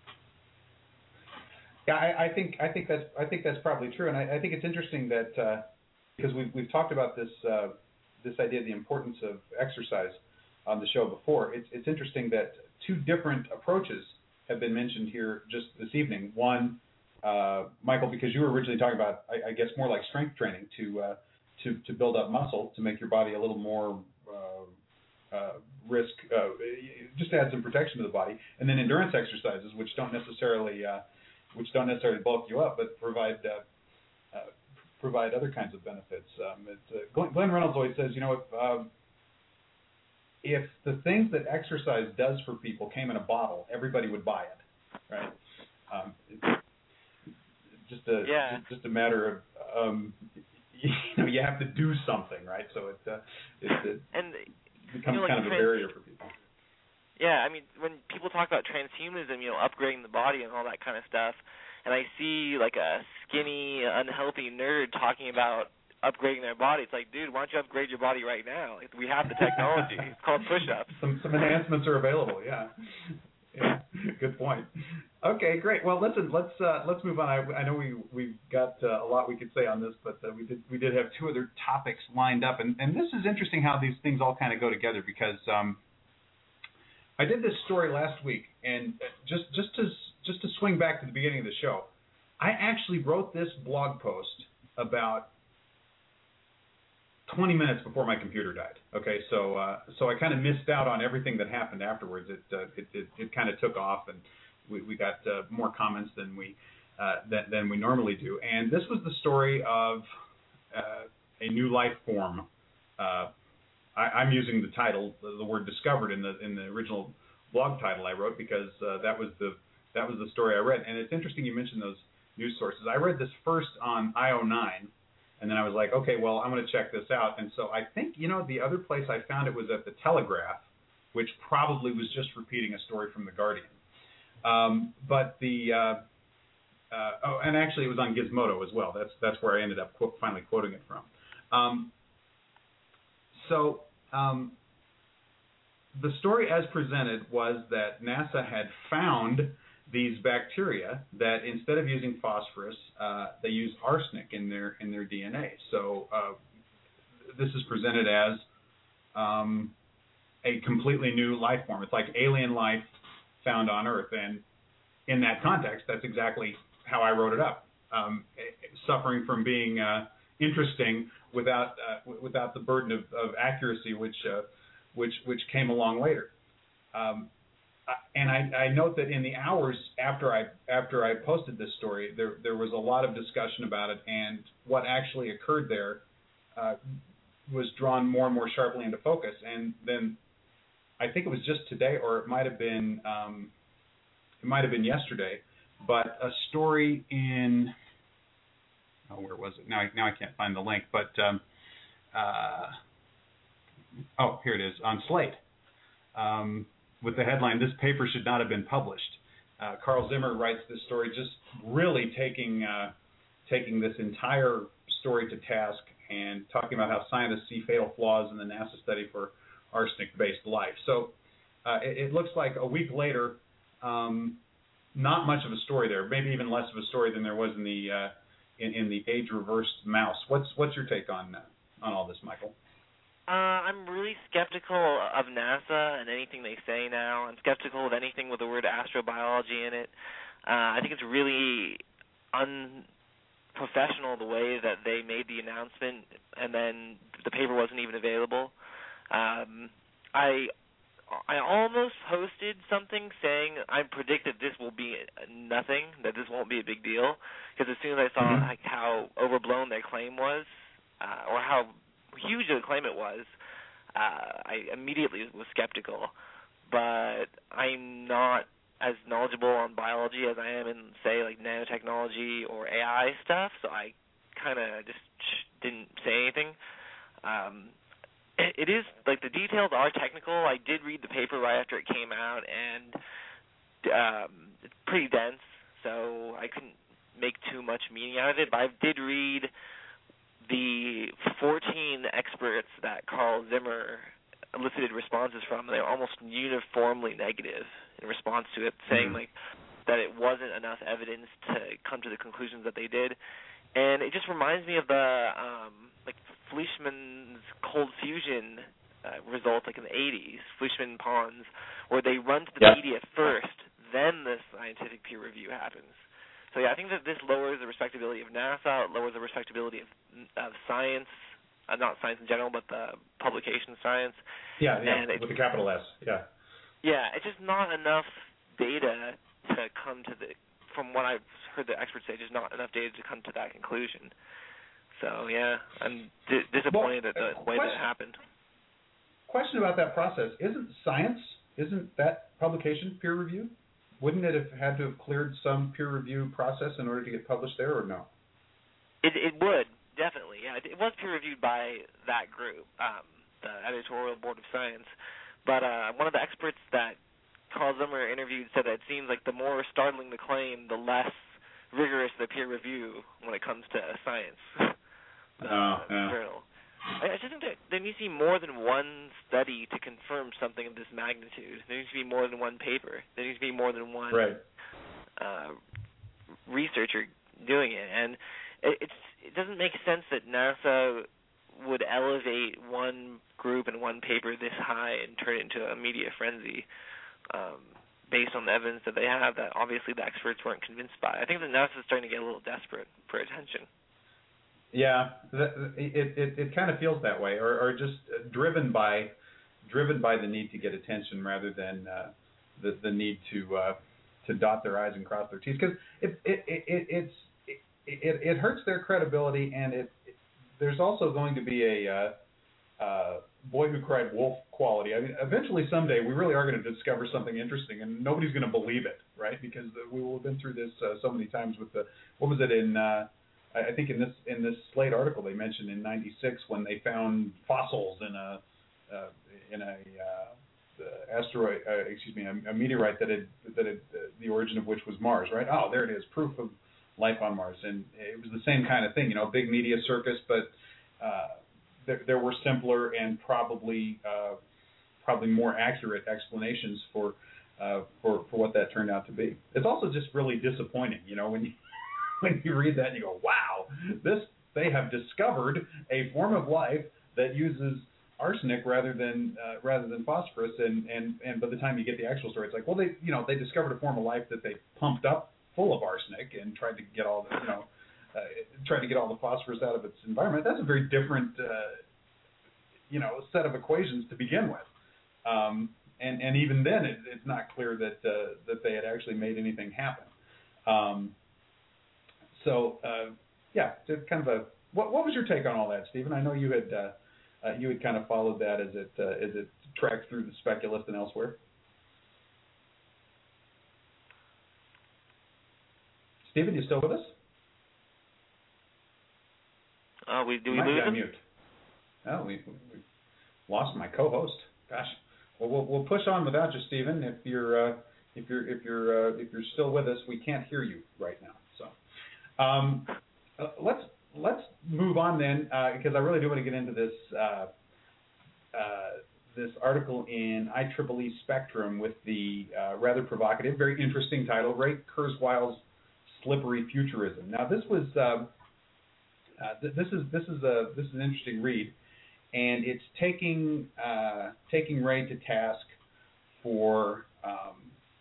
Yeah, I, I think I think that's I think that's probably true, and I, I think it's interesting that uh, because we've we've talked about this uh, this idea of the importance of exercise on the show before. It's it's interesting that two different approaches have been mentioned here just this evening. One. Uh, Michael, because you were originally talking about, I, I guess, more like strength training to uh, to to build up muscle to make your body a little more uh, uh, risk, uh, just to add some protection to the body, and then endurance exercises, which don't necessarily uh, which don't necessarily bulk you up, but provide uh, uh, provide other kinds of benefits. Um, it's, uh, Glenn, Glenn Reynolds always says, you know, if um, if the things that exercise does for people came in a bottle, everybody would buy it, right? Um, it's, Just a yeah. just, just a matter of um, you know you have to do something, right? So it uh, it, it and, becomes you know, like kind of a trans- barrier for people. Yeah, I mean, when people talk about transhumanism, you know, upgrading the body and all that kind of stuff, and I see like a skinny, unhealthy nerd talking about upgrading their body, it's like, dude, why don't you upgrade your body right now? Like, we have the technology. It's called push-ups. Some some enhancements are available. Yeah. Yeah, good point. Okay, great. Well, listen, let's uh, let's move on. I, I know we we've got uh, a lot we could say on this, but uh, we did we did have two other topics lined up, and, and this is interesting how these things all kind of go together because um, I did this story last week, and just just to just to swing back to the beginning of the show, I actually wrote this blog post about twenty minutes before my computer died. Okay, so uh, so I kind of missed out on everything that happened afterwards. It uh, it, it, it kind of took off, and we, we got uh, more comments than we uh, than, than we normally do. And this was the story of uh, a new life form. Uh, I, I'm using the title, the, the word "discovered" in the in the original blog title I wrote because uh, that was the that was the story I read. And it's interesting you mentioned those news sources. I read this first on I O nine. And then I was like, okay, well, I'm going to check this out. And so I think, you know, the other place I found it was at the Telegraph, which probably was just repeating a story from the Guardian. Um, but the uh, uh, oh, and actually it was on Gizmodo as well. That's that's where I ended up quote, finally quoting it from. Um, so um, the story as presented was that NASA had found these bacteria that instead of using phosphorus, uh, they use arsenic in their in their D N A. So uh, this is presented as um, a completely new life form. It's like alien life found on Earth, and in that context, that's exactly how I wrote it up. Um, suffering from being uh, interesting without uh, w- without the burden of, of accuracy, which uh, which which came along later. Um, and I, I note that in the hours after I after I posted this story, there there was a lot of discussion about it, and what actually occurred there uh, was drawn more and more sharply into focus. And then I think it was just today, or it might have been um, it might have been yesterday, but a story in oh where was it now? I, now I can't find the link, but um, uh, oh here it is on Slate. Um, with the headline, "This paper should not have been published." Uh, Carl Zimmer writes this story, just really taking uh, taking this entire story to task and talking about how scientists see fatal flaws in the NASA study for arsenic-based life. So uh, it, it looks like a week later, um, not much of a story there, maybe even less of a story than there was in the uh, in, in the age-reversed mouse. What's what's your take on uh, on all this, Michael? Uh, I'm really skeptical of NASA and anything they say now. I'm skeptical of anything with the word astrobiology in it. Uh, I think it's really unprofessional the way that they made the announcement and then the paper wasn't even available. Um, I I almost posted something saying I predict that this will be nothing, that this won't be a big deal, because as soon as I saw mm-hmm. like how overblown their claim was, uh, or how huge a claim it was, uh, I immediately was skeptical. But I'm not as knowledgeable on biology as I am in, say, like nanotechnology or A I stuff, so I kind of just didn't say anything. Um, it, it is, like, the details are technical. I did read the paper right after it came out, and um, it's pretty dense, so I couldn't make too much meaning out of it, but I did read the fourteen experts that Carl Zimmer elicited responses from. They were almost uniformly negative in response to it, saying mm-hmm. like that it wasn't enough evidence to come to the conclusions that they did. And it just reminds me of the um, like Fleischmann's cold fusion uh, results, like in the eighties, Fleischmann-Pons, where they run to the yeah. media first, then the scientific peer review happens. So yeah, I think that this lowers the respectability of NASA, it lowers the respectability of, of science, uh, not science in general, but the publication science. Yeah, yeah, and with a capital S, yeah. Yeah, it's just not enough data to come to the, from what I've heard the experts say, just not enough data to come to that conclusion. So yeah, I'm di- disappointed well, at the way question, that it happened. Question about that process, isn't science, isn't that publication peer review? Wouldn't it have had to have cleared some peer review process in order to get published there, or no? It it would, definitely, yeah. It, it was peer reviewed by that group, um, the Editorial Board of Science. But uh, one of the experts that Carl Zimmer interviewed said that it seems like the more startling the claim, the less rigorous the peer review when it comes to science. the, oh, yeah. journal. I just think that there needs to be more than one study to confirm something of this magnitude. There needs to be more than one paper. There needs to be more than one right. uh, researcher doing it. And it, it's, it doesn't make sense that NASA would elevate one group and one paper this high and turn it into a media frenzy um, based on the evidence that they have that obviously the experts weren't convinced by. I think that NASA is starting to get a little desperate for attention. Yeah, it, it it kind of feels that way, or, or just driven by driven by the need to get attention rather than uh, the the need to uh, to dot their I's and cross their T's, because it it, it it it's it, it, it hurts their credibility, and it, it there's also going to be a uh, uh, boy who cried wolf quality. I mean, eventually someday we really are going to discover something interesting, and nobody's going to believe it, right? Because we will have been through this uh, so many times with the what was it in. Uh, I think in this in this Slate article they mentioned in ninety-six when they found fossils in a uh, in a uh, the asteroid, uh, excuse me, a, a meteorite that had that had, uh, the origin of which was Mars, right? Oh, there it is, proof of life on Mars, and it was the same kind of thing, you know, big media circus, but uh, there, there were simpler and probably uh, probably more accurate explanations for uh, for for what that turned out to be. It's also just really disappointing, you know, when you when you read that and you go, wow, this they have discovered a form of life that uses arsenic rather than uh, rather than phosphorus, and, and, and by the time you get the actual story, it's like, well, they you know they discovered a form of life that they pumped up full of arsenic and tried to get all the you know uh, trying to get all the phosphorus out of its environment. That's a very different, uh, you know, set of equations to begin with. Um, and, and even then, it, it's not clear that uh, that they had actually made anything happen. Um, so, uh, yeah, just kind of a what, what was your take on all that, Stephen? I know you had uh, uh, you had kind of followed that as it uh, as it tracked through the Speculist and elsewhere. Stephen, you still with us? Uh, we do we might lose be on him? mute. Oh, we, we lost my co-host. Gosh. Well, we'll we'll push on without you, Stephen. If you're uh, if you're if you're uh, if you're still with us, we can't hear you right now. So, um, uh, let's let's move on then, uh, because I really do want to get into this uh, uh, this article in I triple E Spectrum with the uh, rather provocative, very interesting title, Ray Kurzweil's Slippery Futurism. Now, this was uh, uh, th- this is this is a this is an interesting read. And it's taking uh, taking Ray to task for um,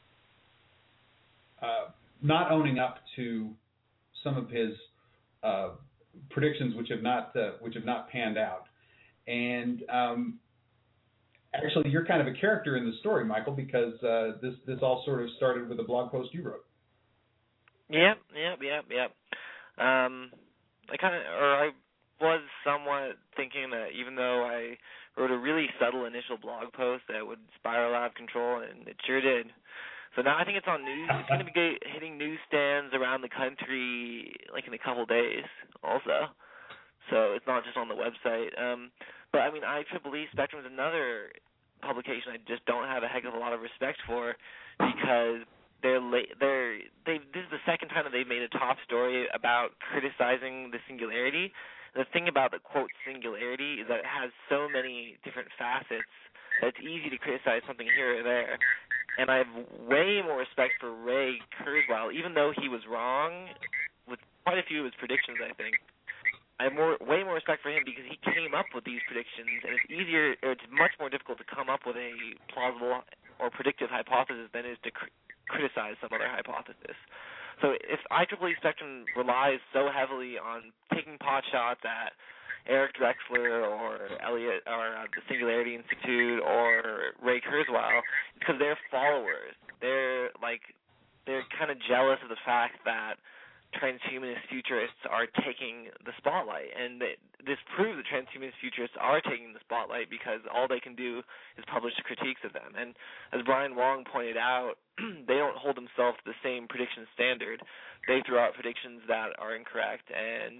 uh, not owning up to some of his uh, predictions, which have not uh, which have not panned out. And um, actually, you're kind of a character in the story, Michael, because uh, this this all sort of started with a blog post you wrote. Yep, yep, yep, yep. Um, I kind of, or I. was somewhat thinking that even though I wrote a really subtle initial blog post that would spiral out of control, and it sure did. So now I think it's on news. It's going to be hitting newsstands around the country like in a couple days also. So it's not just on the website. Um, but, I mean, I triple E Spectrum is another publication I just don't have a heck of a lot of respect for because they're la- they're they this is the second time that they've made a top story about criticizing the singularity. The thing about the, quote, singularity is that it has so many different facets that it's easy to criticize something here or there. And I have way more respect for Ray Kurzweil, even though he was wrong with quite a few of his predictions, I think. I have more, way more respect for him because he came up with these predictions, and it's easier, or it's much more difficult to come up with a plausible or predictive hypothesis than it is to cr- criticize some other hypothesis. So if I triple E Spectrum relies so heavily on taking pot shots at Eric Drexler or Elliot or uh, the Singularity Institute or Ray Kurzweil, it's because they're followers. They're like they're kind of jealous of the fact that transhumanist futurists are taking the spotlight, and they, this proves that transhumanist futurists are taking the spotlight because all they can do is publish critiques of them. And as Brian Wong pointed out, they don't hold themselves to the same prediction standard. They throw out predictions that are incorrect, and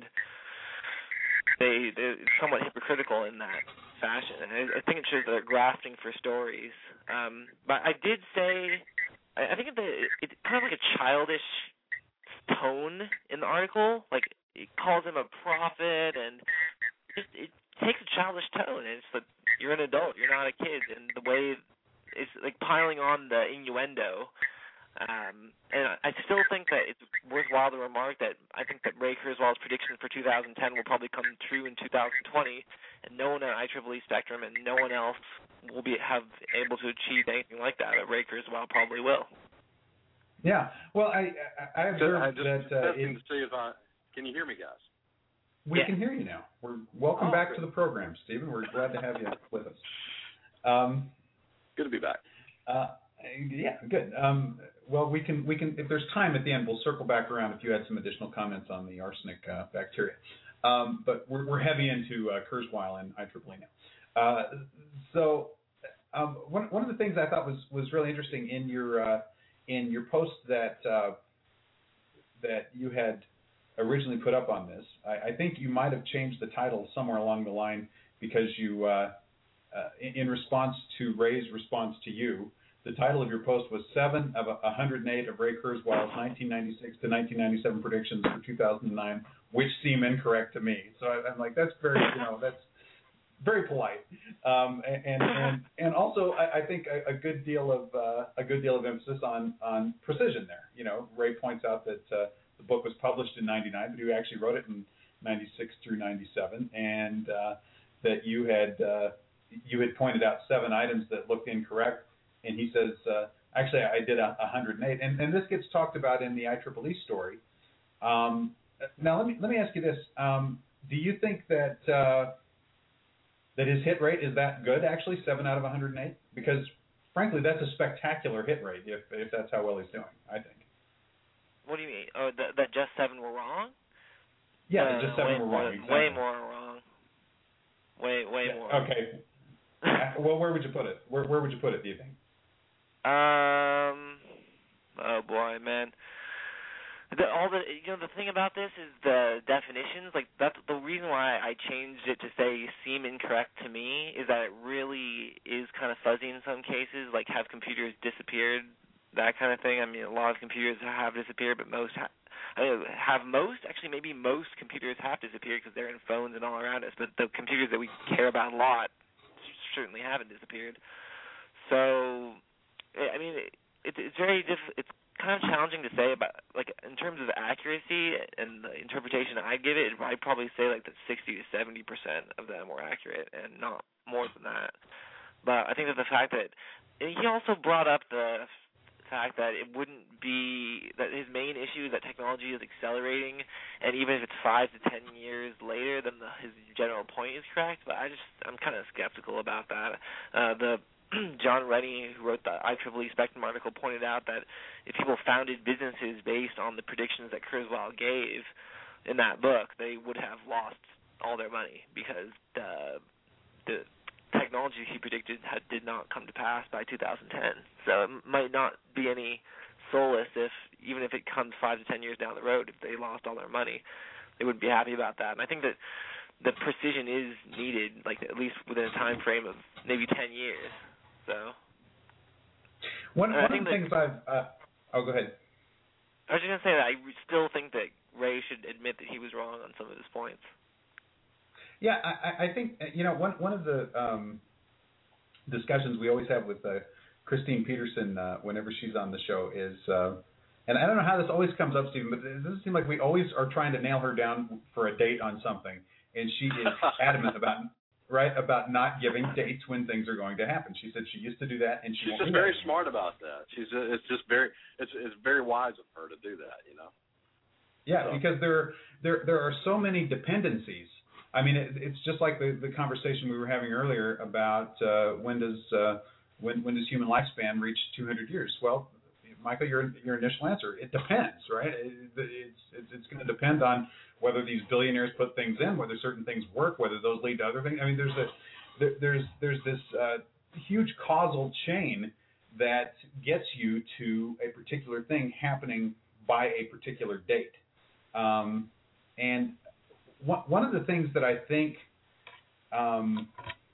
they, they're somewhat hypocritical in that fashion. And I, I think it shows that they're grafting for stories. Um, but I did say, I, I think the, it's kind of like a childish tone in the article. Like, it calls him a prophet, and just it takes a childish tone. And it's like, you're an adult, you're not a kid, and the way it's like piling on the innuendo. Um, and I still think that it's worthwhile to remark that I think that Ray Kurzweil's prediction for two thousand ten will probably come true in two thousand twenty, and no one at I triple E Spectrum and no one else will be have able to achieve anything like that. But Ray Kurzweil probably will. Yeah. Well, I I, I observed I just that. Uh, testing to see if I can you hear me, guys? We yeah. can hear you now. We're welcome Oh, back good. to the program, Stephen. We're glad to have you with us. Um, Good to be back. uh, yeah, good. Um, well, we can we can if there's time at the end, we'll circle back around if you had some additional comments on the arsenic uh, bacteria. Um, but we're we're heavy into uh, Kurzweil and I triple E now. Uh, so um, one one of the things I thought was was really interesting in your uh, in your post that uh, that you had originally put up on this, I, I think you might have changed the title somewhere along the line because you, uh, uh, in, in response to Ray's response to you, the title of your post was seven of one hundred eight of Ray Kurzweil's nineteen ninety-six to nineteen ninety-seven predictions for two thousand nine, which seem incorrect to me. So I, I'm like, that's very, you know, that's very polite, um, and and and also I, I think a, a good deal of uh, a good deal of emphasis on on precision there. You know, Ray points out that uh, the book was published in ninety-nine, but you actually wrote it in ninety-six through ninety-seven, and uh, that you had uh, you had pointed out seven items that looked incorrect, and he says, uh, actually, I did a, one hundred eight, and, and this gets talked about in the I triple E story. Um, now let me let me ask you this: um, do you think that uh, that his hit rate is that good? Actually, seven out of one hundred eight, because frankly, that's a spectacular hit rate if if that's how well he's doing. I think. What do you mean? Oh, that, that just seven were wrong? Yeah, uh, just seven way were more, wrong. Exactly. Way more wrong. Way way yeah, more. Okay. Well, where would you put it? Where where would you put it? Do you think? Um. Oh boy, man. The, all the you know the thing about this is the definitions. Like that's the reason why I changed it to say seem incorrect to me is that it really is kind of fuzzy in some cases. Like have computers disappeared? That kind of thing. I mean, a lot of computers have disappeared, but most ha- I mean, have most actually maybe most computers have disappeared because they're in phones and all around us. But the computers that we care about a lot certainly haven't disappeared. So, I mean, it, it, it's very diff- it's kind of challenging to say about, like, in terms of accuracy and the interpretation I'd give it, I'd probably say, like, that sixty to seventy percent of them were accurate and not more than that. But I think that the fact that, and he also brought up the fact that it wouldn't be, that his main issue is that technology is accelerating, and even if it's five to ten years later, then the, his general point is correct, but I just, I'm kind of skeptical about that. Uh, the John Rennie, who wrote the I triple E Spectrum article, pointed out that if people founded businesses based on the predictions that Kurzweil gave in that book, they would have lost all their money because the the technology he predicted had, did not come to pass by two thousand ten. So it might not be any solace if, even if it comes five to ten years down the road, if they lost all their money, they wouldn't be happy about that. And I think that the precision is needed, like at least within a time frame of maybe ten years. So one one of the that, things I've uh, oh, go ahead. I was just gonna say that I still think that Ray should admit that he was wrong on some of his points. Yeah, I, I think you know one one of the um, discussions we always have with uh, Christine Peterson uh, whenever she's on the show is, uh, and I don't know how this always comes up, Stephen, but it doesn't seem like we always are trying to nail her down for a date on something, and she is adamant about right about not giving dates when things are going to happen. She said she used to do that, and she she's won't just do very that smart about that. She's uh, it's just very it's it's very wise of her to do that, you know. Yeah, so. because there there there are so many dependencies. I mean, it, it's just like the, the conversation we were having earlier about uh, when does uh, when when does human lifespan reach two hundred years? Well, Michael, your your initial answer, it depends, right? It, it's it's, it's going to depend on whether these billionaires put things in, whether certain things work, whether those lead to other things. I mean, there's a there, there's there's this uh, huge causal chain that gets you to a particular thing happening by a particular date, um, and one of the things that I think um,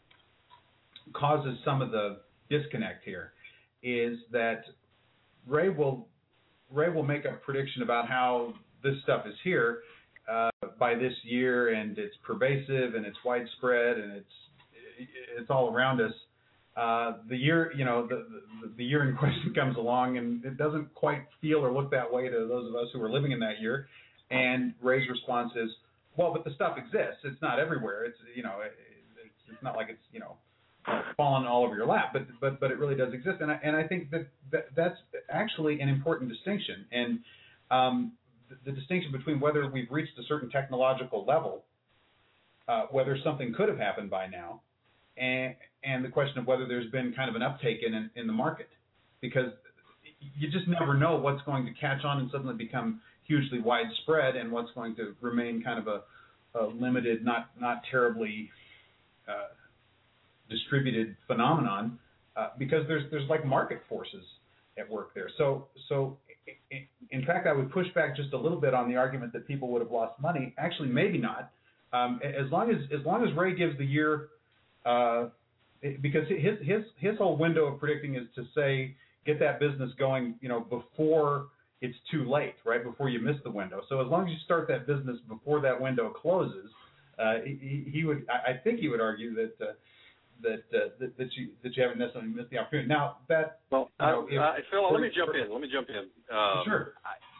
causes some of the disconnect here is that Ray will Ray will make a prediction about how this stuff is here uh, by this year, and it's pervasive and it's widespread and it's it's all around us. Uh, the year you know the, the the year in question comes along, and it doesn't quite feel or look that way to those of us who are living in that year. And Ray's response is, well, but the stuff exists. It's not everywhere. It's you know, it's, it's not like it's you know, fallen all over your lap. But but but it really does exist. And I and I think that, that that's actually an important distinction. And um, the, the distinction between whether we've reached a certain technological level, uh, whether something could have happened by now, and and the question of whether there's been kind of an uptake in in, in the market, because you just never know what's going to catch on and suddenly become hugely widespread, and what's going to remain kind of a, a limited, not not terribly uh, distributed phenomenon, uh, because there's there's like market forces at work there. So so in fact, I would push back just a little bit on the argument that people would have lost money. Actually, maybe not. Um, as long as as long as Ray gives the year, uh, because his his his whole window of predicting is to say get that business going, you know, before it's too late, right, before you miss the window. So as long as you start that business before that window closes, uh, he, he would, I think he would argue that uh, that, uh, that that you that you haven't necessarily missed the opportunity. Now that well, you know, uh, if, uh, Phil, for, let me jump for, in. Let me jump in. Um, sure.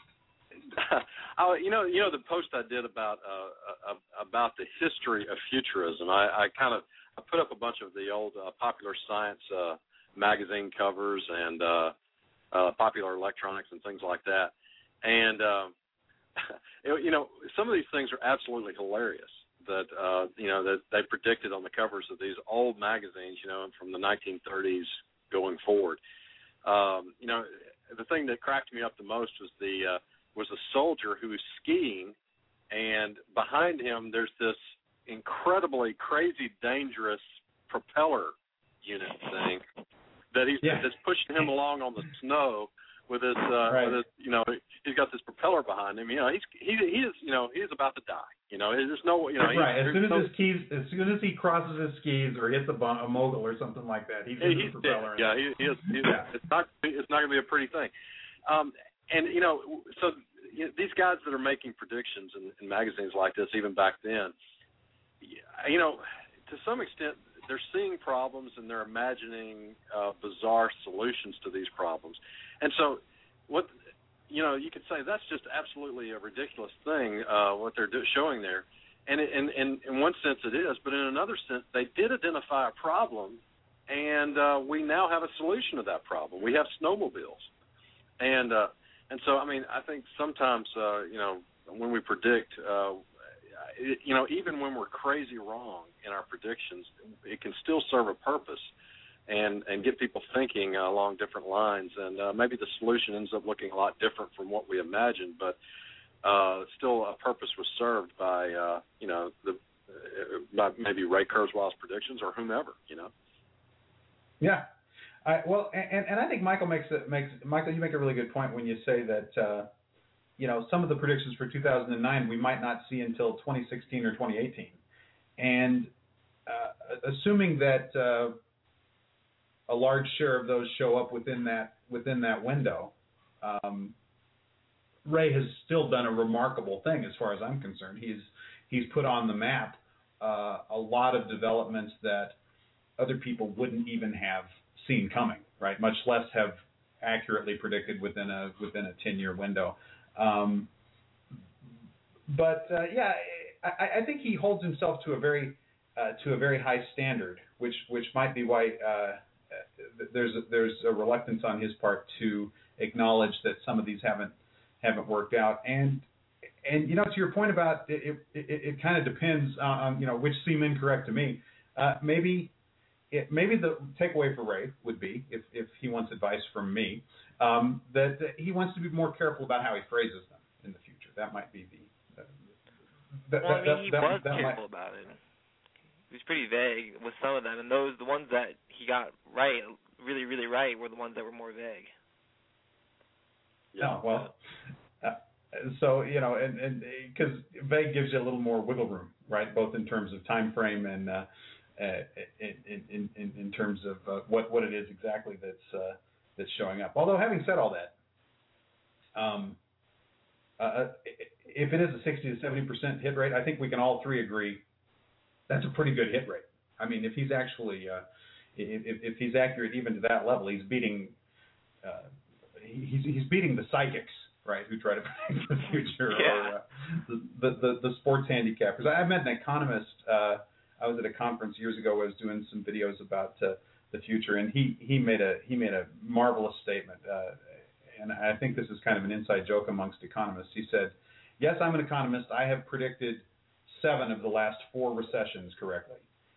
I, I, you know, you know the post I did about uh, about the history of futurism. I, I kind of I put up a bunch of the old uh, Popular Science uh, magazine covers and uh, uh, Popular Electronics and things like that. And uh, you know, some of these things are absolutely hilarious that, uh, you know, that they predicted on the covers of these old magazines, you know, from the nineteen thirties going forward. Um, you know, the thing that cracked me up the most was the uh, was a soldier who was skiing, and behind him there's this incredibly crazy, dangerous propeller unit thing that he's yeah. that's pushing him along on the snow with his, uh, right. with his, you know, he's got this propeller behind him. You know, he's he he is, you know, he is about to die. You know, there's no, you know, right. As soon as no, his skis, as soon as he crosses his skis or hits a, bu- a mogul or something like that, he's in he's the propeller. dead. Yeah, he, he is. He's, yeah. It's not. It's not going to be a pretty thing. Um, and you know, so you know, these guys that are making predictions in, in magazines like this, even back then, you know, to some extent, they're seeing problems and they're imagining uh, bizarre solutions to these problems. And so, what you know, you could say that's just absolutely a ridiculous thing uh, what they're do- showing there. And in, in, in one sense it is, but in another sense they did identify a problem, and uh, we now have a solution to that problem. We have snowmobiles, and uh, and so I mean I think sometimes uh, you know when we predict, uh, it, you know even when we're crazy wrong in our predictions, it can still serve a purpose, and and get people thinking uh, along different lines, and uh, maybe the solution ends up looking a lot different from what we imagined, but. Uh, still, a purpose was served by uh, you know the uh, by maybe Ray Kurzweil's predictions or whomever, you know. Yeah, I, well, and, and I think Michael makes it makes Michael, you make a really good point when you say that uh, you know some of the predictions for two thousand nine we might not see until twenty sixteen or twenty eighteen, and uh, assuming that uh, a large share of those show up within that within that window. Um, Ray has still done a remarkable thing as far as I'm concerned. He's he's put on the map uh, a lot of developments that other people wouldn't even have seen coming, right? Much less have accurately predicted within a within a ten-year window. Um, but uh, yeah, I, I think he holds himself to a very uh, to a very high standard, which which might be why uh, there's a, there's a reluctance on his part to acknowledge that some of these haven't. haven't worked out, and and you know to your point about it, it, it, it kind of depends on you know which seem incorrect to me. Uh, maybe it, maybe the takeaway for Ray would be if if he wants advice from me um, that, that he wants to be more careful about how he phrases them in the future. That might be the. Uh, that, well, I mean, that, he that, was that careful might, about it. He was pretty vague with some of them, and those the ones that he got right, really really right, were the ones that were more vague. Yeah, well, uh, so you know, and and because vague gives you a little more wiggle room, right? Both in terms of time frame and uh, in, in in in terms of uh, what what it is exactly that's uh, that's showing up. Although having said all that, um, uh, if it is a sixty to seventy percent hit rate, I think we can all three agree that's a pretty good hit rate. I mean, if he's actually uh, if if he's accurate even to that level, he's beating. Uh, He's, he's beating the psychics, right, who try to predict the future, yeah. or uh, the, the, the sports handicappers. I met an economist. Uh, I was at a conference years ago where I was doing some videos about uh, the future, and he, he made a he made a marvelous statement. Uh, and I think this is kind of an inside joke amongst economists. He said, "Yes, I'm an economist. I have predicted seven of the last four recessions correctly."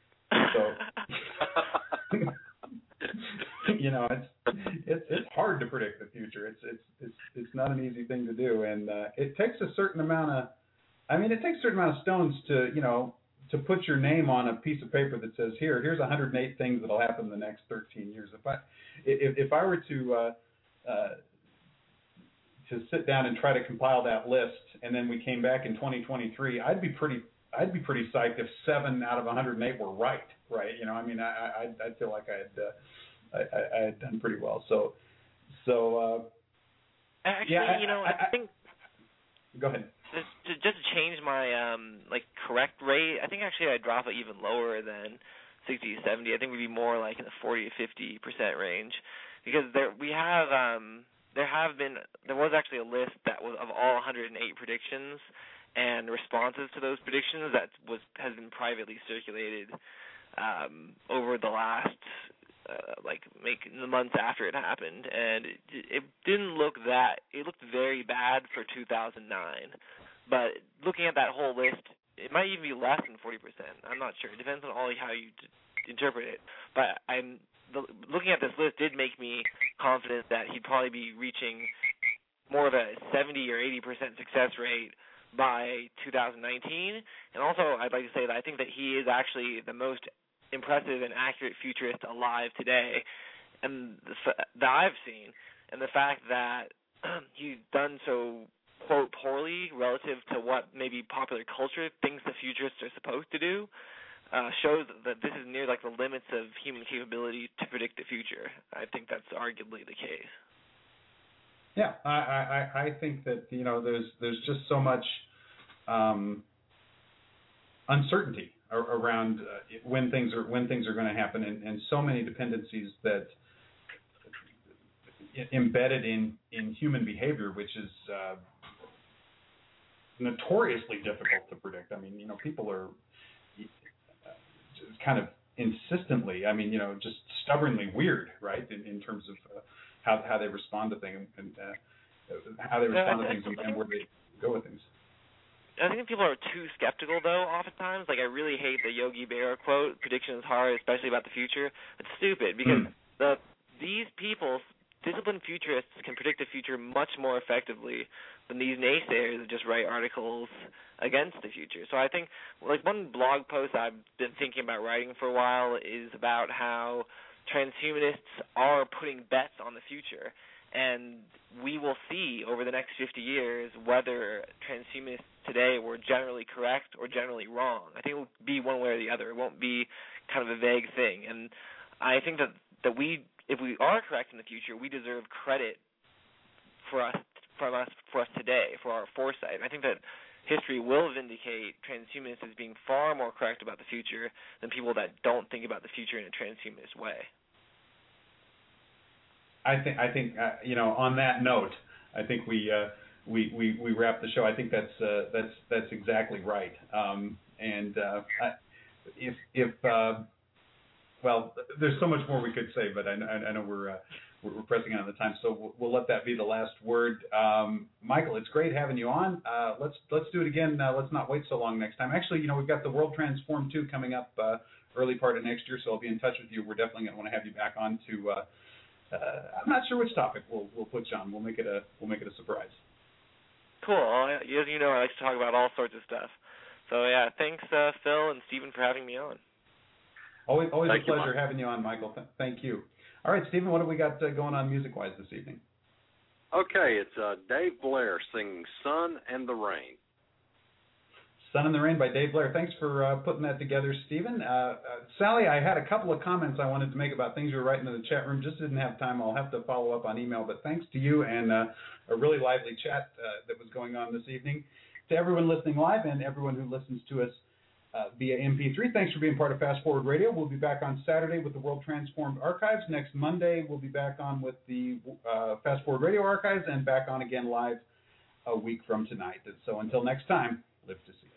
So. You know, it's it's it's hard to predict the future. It's it's it's it's not an easy thing to do, and uh, it takes a certain amount of, I mean, it takes a certain amount of stones to you know to put your name on a piece of paper that says here here's one hundred eight things that'll happen in the next thirteen years. If I if if I were to uh, uh, to sit down and try to compile that list, and then we came back in twenty twenty-three, I'd be pretty I'd be pretty psyched if seven out of one hundred eight were right, right? You know, I mean, I I I'd feel like I had. Uh, I, I, I had done pretty well. So, so uh, actually, yeah, I, you know, I, I, I think. Go ahead. Just to, just to change my um like correct rate, I think actually I'd drop it even lower than sixty to seventy. I think we'd be more like in the forty to fifty percent range, because there we have um there have been there was actually a list that was of all one hundred eight predictions and responses to those predictions that was has been privately circulated um over the last uh, like make the months after it happened, and it, it didn't look that. It looked very bad for two thousand nine, but looking at that whole list, it might even be less than forty percent. I'm not sure. It depends on all how you d- interpret it. But I'm the, looking at this list did make me confident that he'd probably be reaching more of a seventy or eighty percent success rate by two thousand nineteen. And also, I'd like to say that I think that he is actually the most impressive and accurate futurist alive today, and the, that I've seen. And the fact that he's done so, quote, poorly relative to what maybe popular culture thinks the futurists are supposed to do uh, shows that this is near like the limits of human capability to predict the future. I think that's arguably the case. Yeah, I, I, I think that, you know, there's there's just so much um, uncertainty around uh, when things are when things are going to happen, and, and so many dependencies that embedded in, in human behavior, which is uh, notoriously difficult to predict. I mean, you know, people are kind of insistently, I mean, you know, just stubbornly weird, right, in, in terms of uh, how how they respond to things and uh, how they respond yeah, to things and, and where they go with things. I think people are too skeptical, though, oftentimes. Like, I really hate the Yogi Berra quote, prediction is hard, especially about the future. It's stupid, because mm. the these people, disciplined futurists, can predict the future much more effectively than these naysayers that just write articles against the future. So I think, like, one blog post I've been thinking about writing for a while is about how transhumanists are putting bets on the future, and we will see over the next fifty years whether transhumanists today were generally correct or generally wrong. I think it will be one way or the other. It won't be kind of a vague thing. And I think that, that we, if we are correct in the future, we deserve credit for us, from us, for us today, for our foresight. And I think that history will vindicate transhumanists as being far more correct about the future than people that don't think about the future in a transhumanist way. I think, I think, uh, you know, on that note, I think we, uh, we, we, we wrap the show. I think that's, uh, that's, that's exactly right. Um, and uh, I, if, if, uh, well, there's so much more we could say, but I, I know we're, uh, we're pressing on the time, so we'll, we'll let that be the last word. Um, Michael, it's great having you on. Uh, let's, let's do it again. Uh, let's not wait so long next time. Actually, you know, we've got the World Transform two coming up uh, early part of next year, so I'll be in touch with you. We're definitely going to want to have you back on to. Uh, Uh, I'm not sure which topic we'll we'll put you on. We'll make it a we'll make it a surprise. Cool. As you know, I like to talk about all sorts of stuff. So yeah, thanks uh, Phil and Stephen for having me on. Always always Thank a pleasure you, having you on, Michael. Th- thank you. All right, Stephen, what have we got uh, going on music-wise this evening? Okay, it's uh, Dave Blair singing "Sun and the Rain." Sun and the Rain by Dave Blair. Thanks for uh, putting that together, Stephen. Uh, uh, Sally, I had a couple of comments I wanted to make about things you were writing in the chat room. Just didn't have time. I'll have to follow up on email. But thanks to you and uh, a really lively chat uh, that was going on this evening. To everyone listening live and everyone who listens to us uh, via M P three, thanks for being part of Fast Forward Radio. We'll be back on Saturday with the World Transformed Archives. Next Monday, we'll be back on with the uh, Fast Forward Radio Archives and back on again live a week from tonight. So until next time, live to see it.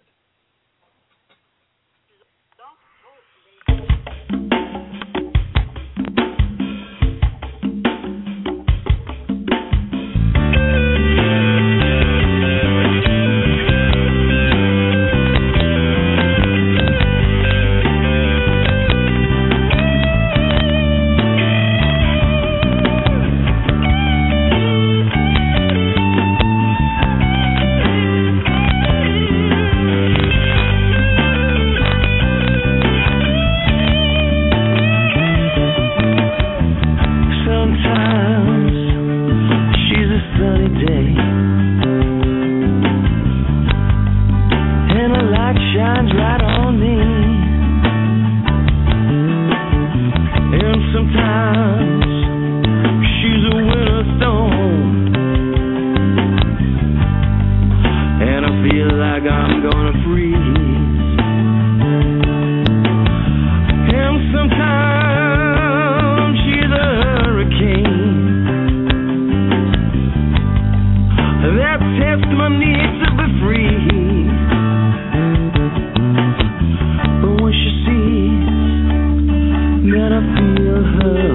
That I feel her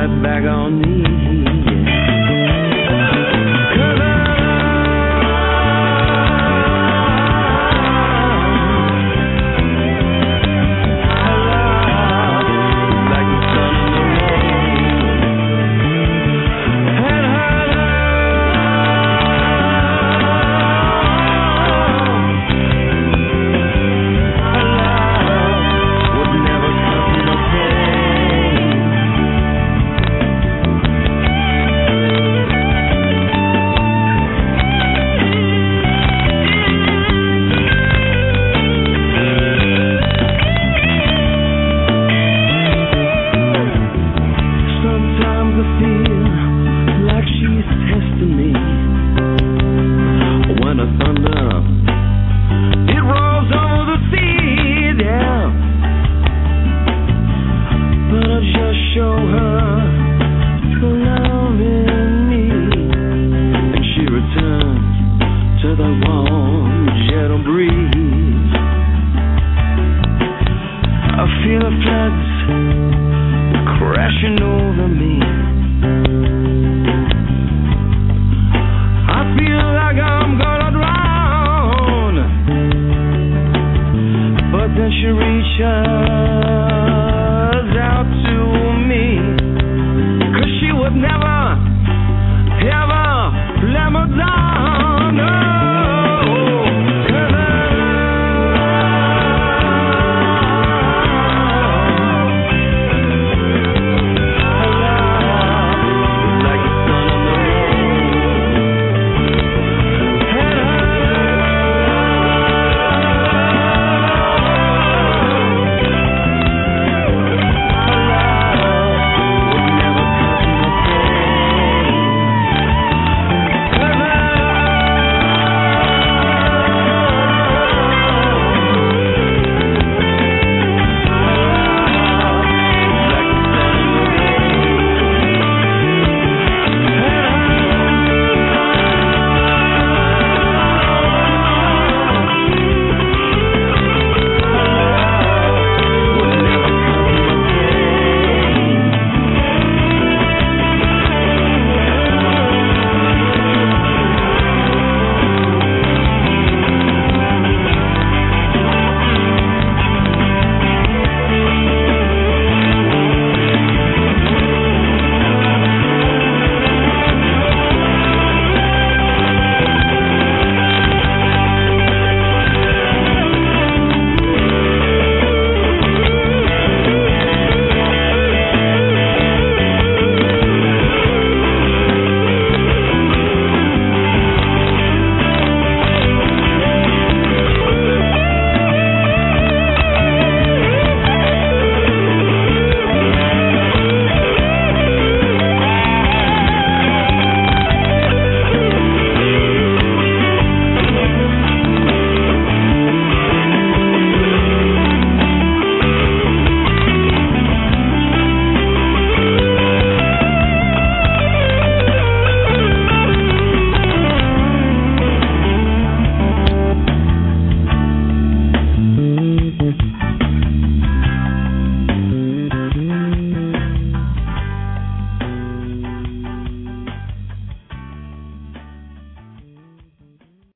right back on me. Never, ever let me down.